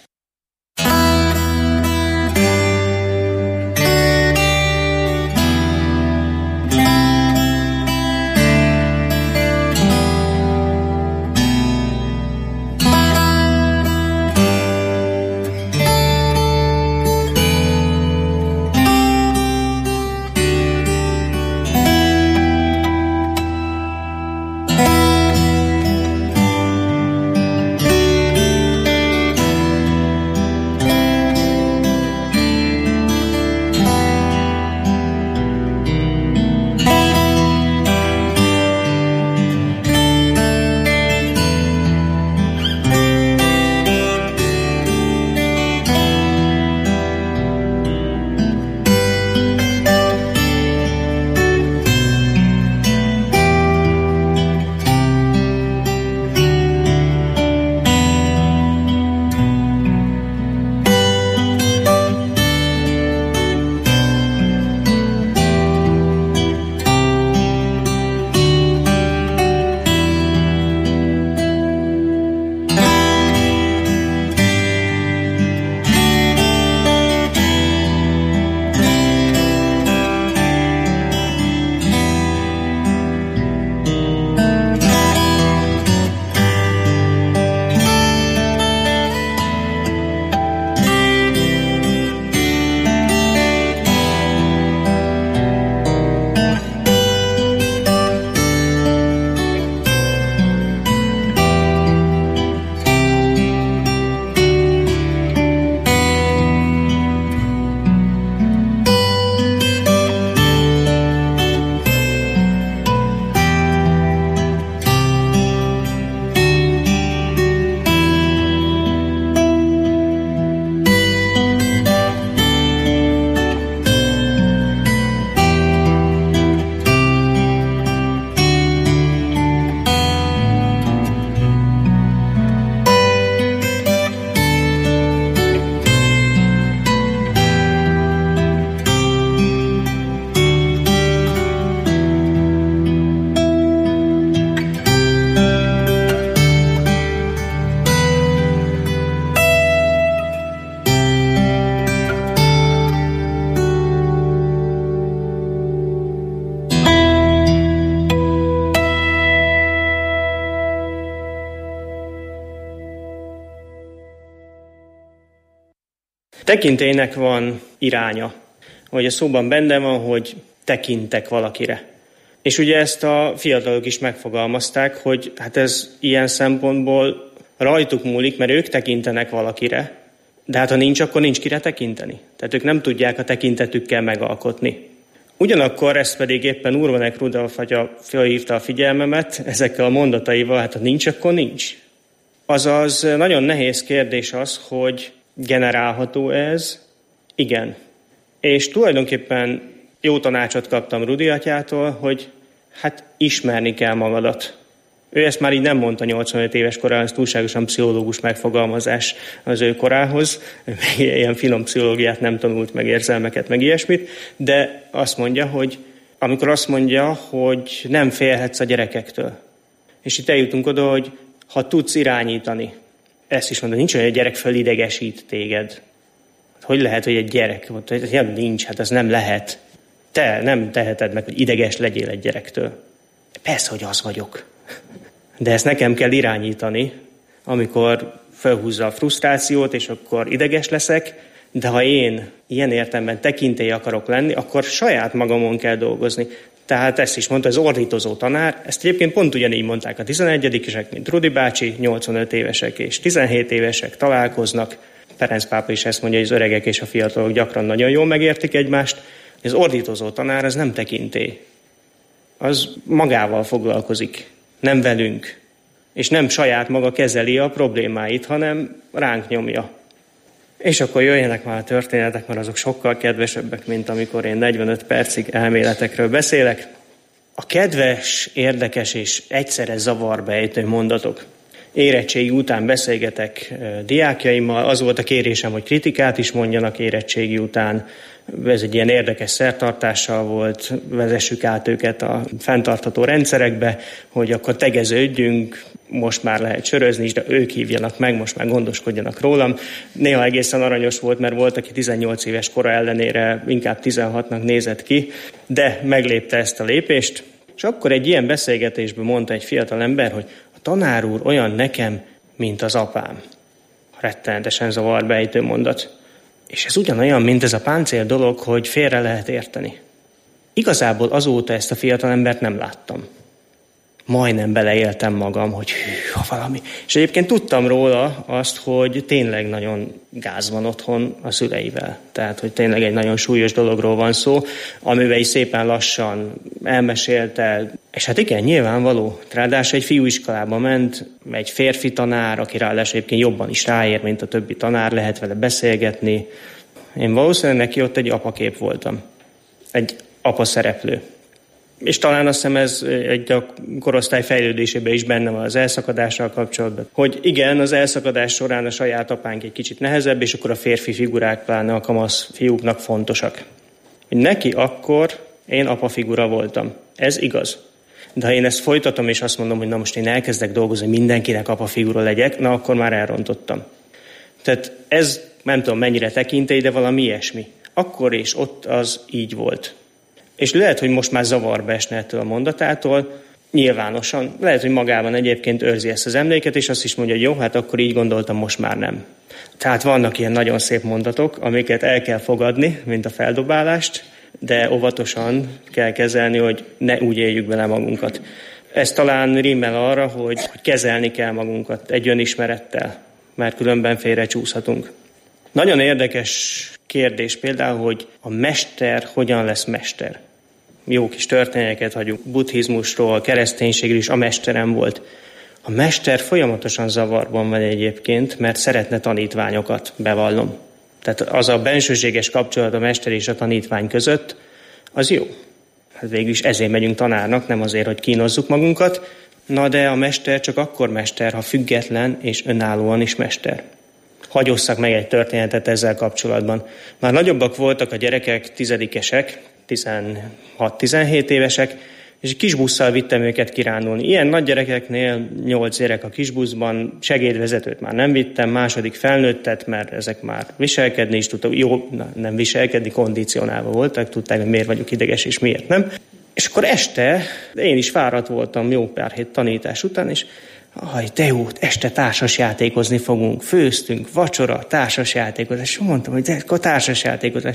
tekintélynek van iránya, hogy a szóban benne van, hogy tekintek valakire. És ugye ezt a fiatalok is megfogalmazták, hogy hát ez ilyen szempontból rajtuk múlik, mert ők tekintenek valakire, de hát ha nincs, akkor nincs kire tekinteni. Tehát ők nem tudják a tekintetükkel megalkotni. Ugyanakkor ezt pedig éppen Urbanek Rudolf atya felhívta a figyelmemet ezekkel a mondataival, hát ha nincs, akkor nincs. Azaz nagyon nehéz kérdés az, hogy generálható ez? Igen. És tulajdonképpen jó tanácsot kaptam Rudi atyától, hogy hát ismerni kell magadat. Ő ezt már így nem mondta nyolcvanöt éves korán, ez túlságosan pszichológus megfogalmazás az ő korához. Ilyen finom pszichológiát nem tanult, meg érzelmeket, meg ilyesmit. De azt mondja, hogy amikor azt mondja, hogy nem félhetsz a gyerekektől. És itt eljutunk oda, hogy ha tudsz irányítani, ezt is mondja, nincs olyan, hogy a gyerek fölidegesít téged. Hogy lehet, hogy egy gyerek, hogy nincs, hát ez nem lehet. Te nem teheted meg, hogy ideges legyél egy gyerektől. Persze, hogy az vagyok. De ezt nekem kell irányítani, amikor felhúzza a frusztrációt, és akkor ideges leszek, de ha én ilyen értelemben tekintély akarok lenni, akkor saját magamon kell dolgozni. Tehát ezt is mondta az ordítozó tanár, ezt egyébként pont ugyanígy mondták a tizenegyedikesek, mint Rudi bácsi, nyolcvanöt évesek és tizenhét évesek találkoznak. Ferenc pápa is ezt mondja, hogy az öregek és a fiatalok gyakran nagyon jól megértik egymást. Az ordítozó tanár az nem tekintély. Az magával foglalkozik, nem velünk. És nem saját maga kezeli a problémáit, hanem ránk nyomja. És akkor jöjjenek már a történetek, mert azok sokkal kedvesebbek, mint amikor én negyvenöt percig elméletekről beszélek. A kedves, érdekes és egyszerre zavarba ejtő mondatok. Érettségi után beszélgetek diákjaimmal, az volt a kérésem, hogy kritikát is mondjanak érettségi után. Ez egy ilyen érdekes szertartással volt, vezessük át őket a fenntartható rendszerekbe, hogy akkor tegeződjünk, most már lehet sörözni is, de ők hívjanak meg, most már gondoskodjanak rólam. Néha egészen aranyos volt, mert volt, aki tizennyolc éves kora ellenére inkább tizenhatnak nézett ki, de meglépte ezt a lépést, és akkor egy ilyen beszélgetésben mondta egy fiatal ember, hogy a tanár úr olyan nekem, mint az apám. Rettenetesen zavarba ejtő mondat. És ez ugyanolyan, mint ez a páncél dolog, hogy félre lehet érteni. Igazából azóta ezt a fiatal embert nem láttam. Majdnem beleéltem magam, hogy hű, ha valami. És egyébként tudtam róla azt, hogy tényleg nagyon gáz van otthon a szüleivel. Tehát, hogy tényleg egy nagyon súlyos dologról van szó, amivel is szépen lassan elmesélte. És hát igen, nyilvánvaló. Ráadásul egy fiúiskolába ment, egy férfi tanár, aki ráadásul egyébként jobban is ráér, mint a többi tanár, lehet vele beszélgetni. Én valószínűleg neki ott egy apakép voltam. Egy apa szereplő. És talán azt hiszem ez egy a korosztály fejlődésében is benne van az elszakadással kapcsolatban. Hogy igen, az elszakadás során a saját apánk egy kicsit nehezebb, és akkor a férfi figurák, pláne a kamasz fiúknak fontosak. Hogy neki akkor én apa figura voltam. Ez igaz. De ha én ezt folytatom, és azt mondom, hogy na most én elkezdek dolgozni, mindenkinek apa figura legyek, na akkor már elrontottam. Tehát ez nem tudom mennyire tekintély, de valami ilyesmi. Akkor és ott az így volt. És lehet, hogy most már zavarba esne ettől a mondatától, nyilvánosan. Lehet, hogy magában egyébként őrzi ezt az emléket, és azt is mondja, hogy jó, hát akkor így gondoltam, most már nem. Tehát vannak ilyen nagyon szép mondatok, amiket el kell fogadni, mint a feldobálást, de óvatosan kell kezelni, hogy ne úgy éljük bele magunkat. Ez talán rímel arra, hogy, hogy kezelni kell magunkat egy önismerettel, mert különben félre csúszhatunk. Nagyon érdekes kérdés például, hogy a mester hogyan lesz mester. Jó kis történeteket hagyunk buddhizmusról, kereszténységről is, a mesterem volt. A mester folyamatosan zavarban van egyébként, mert szeretne tanítványokat, bevallom. Tehát az a bensőséges kapcsolat a mester és a tanítvány között, az jó. Hát végül is ezért megyünk tanárnak, nem azért, hogy kínozzuk magunkat. Na de a mester csak akkor mester, ha független és önállóan is mester. Hagyosszak meg egy történetet ezzel kapcsolatban. Már nagyobbak voltak a gyerekek, tizedikesek, tizenhat-tizenhét évesek, és kis busszal vittem őket kirándulni. Ilyen nagy gyerekeknél nyolc gyerek a kis buszban, segédvezetőt már nem vittem, második felnőttet, mert ezek már viselkedni is tudtak, jó, nem viselkedni, kondicionálva voltak, tudták, hogy miért vagyok ideges és miért nem. És akkor este, én is fáradt voltam jó pár hét tanítás után, és aj, de jó, este társasjátékozni fogunk, főztünk, vacsora, társasjátékozás. És mondtam, hogy de akkor társasjátékozás.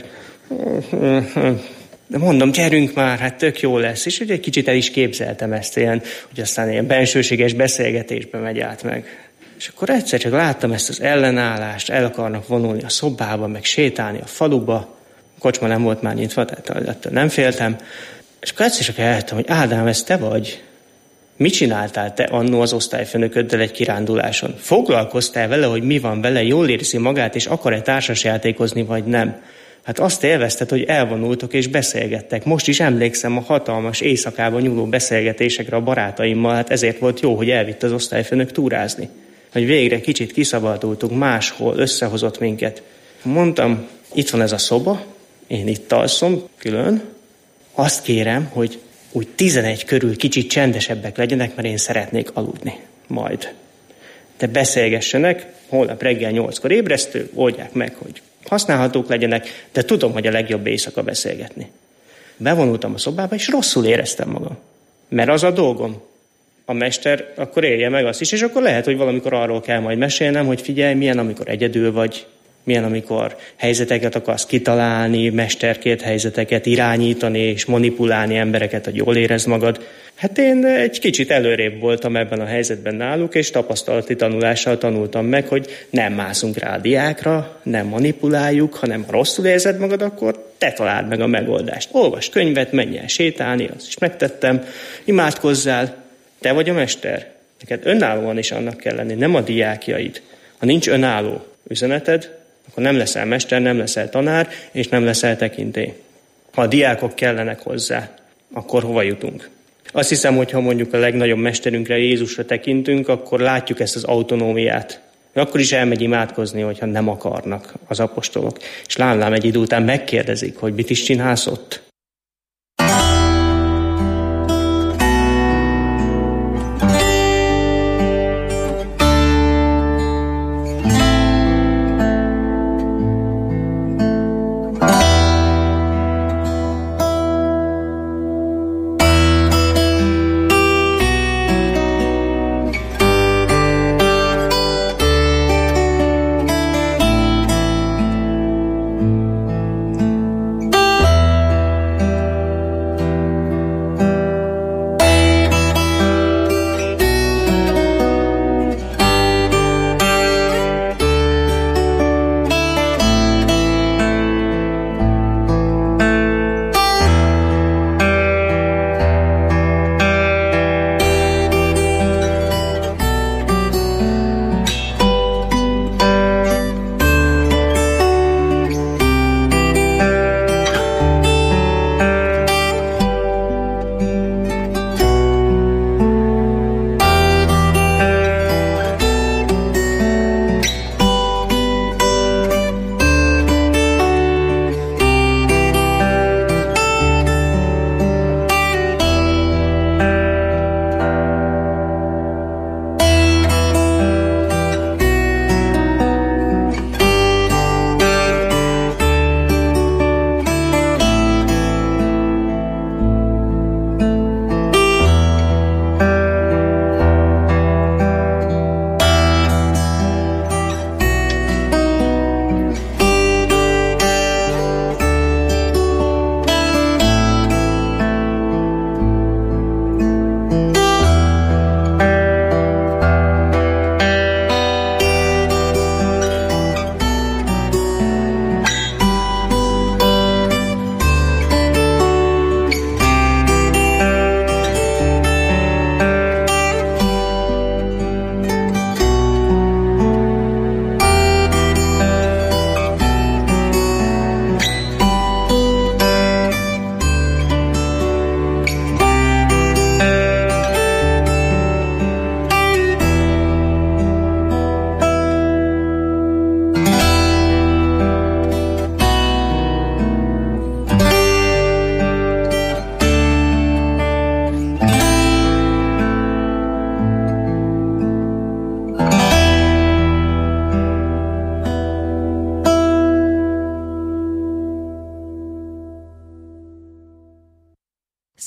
De mondom, gyerünk már, hát tök jó lesz. És ugye egy kicsit el is képzeltem ezt ilyen, hogy aztán ilyen bensőséges beszélgetésbe megy át meg. És akkor egyszer csak láttam ezt az ellenállást, el akarnak vonulni a szobába, meg sétálni a faluba. A kocsma nem volt már nyitva, tehát nem féltem. És akkor egyszer csak elhettem, hogy Ádám, ez te vagy? Mit csináltál te annó az osztályfőnököddel egy kiránduláson? Foglalkoztál vele, hogy mi van vele, jól érzi magát, és akar-e társasjátékozni, vagy nem? Hát azt élvezted, hogy elvonultok és beszélgettek. Most is emlékszem a hatalmas éjszakában nyúló beszélgetésekre a barátaimmal, hát ezért volt jó, hogy elvitt az osztályfőnök túrázni. Hogy végre kicsit kiszabadultunk máshol, összehozott minket. Mondtam, itt van ez a szoba, én itt alszom külön, azt kérem, hogy úgy tizenegy körül kicsit csendesebbek legyenek, mert én szeretnék aludni majd. De beszélgessenek, holnap reggel nyolckor ébresztő, oldják meg, hogy használhatók legyenek, de tudom, hogy a legjobb éjszaka beszélgetni. Bevonultam a szobába, és rosszul éreztem magam. Mert az a dolgom. A mester akkor élje meg azt is, és akkor lehet, hogy valamikor arról kell majd mesélnem, hogy figyelj, milyen, amikor egyedül vagy, milyen, amikor helyzeteket akarsz kitalálni, mesterként helyzeteket irányítani és manipulálni embereket, hogy jól érezd magad. Hát én egy kicsit előrébb voltam ebben a helyzetben náluk, és tapasztalati tanulással tanultam meg, hogy nem mászunk rá a diákra, nem manipuláljuk, hanem ha rosszul érzed magad, akkor te találd meg a megoldást. Olvasd könyvet, menj el sétálni, azt is megtettem, imádkozzál, te vagy a mester. Neked önállóan is annak kell lenni, nem a diákjaid. Ha nincs önálló üzeneted, akkor nem leszel mester, nem leszel tanár, és nem leszel tekintély. Ha a diákok kellenek hozzá, akkor hova jutunk? Azt hiszem, hogy ha mondjuk a legnagyobb mesterünkre, Jézusra tekintünk, akkor látjuk ezt az autonómiát. Akkor is elmegy imádkozni, hogyha nem akarnak az apostolok. És lám-lám egy idő után megkérdezik, hogy mit is csinálsz ott.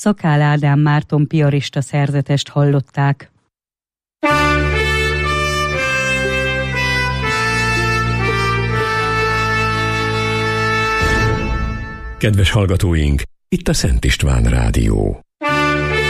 Szakál Ádám Márton piarista szerzetest hallották. Kedves hallgatóink, itt a Szent István Rádió.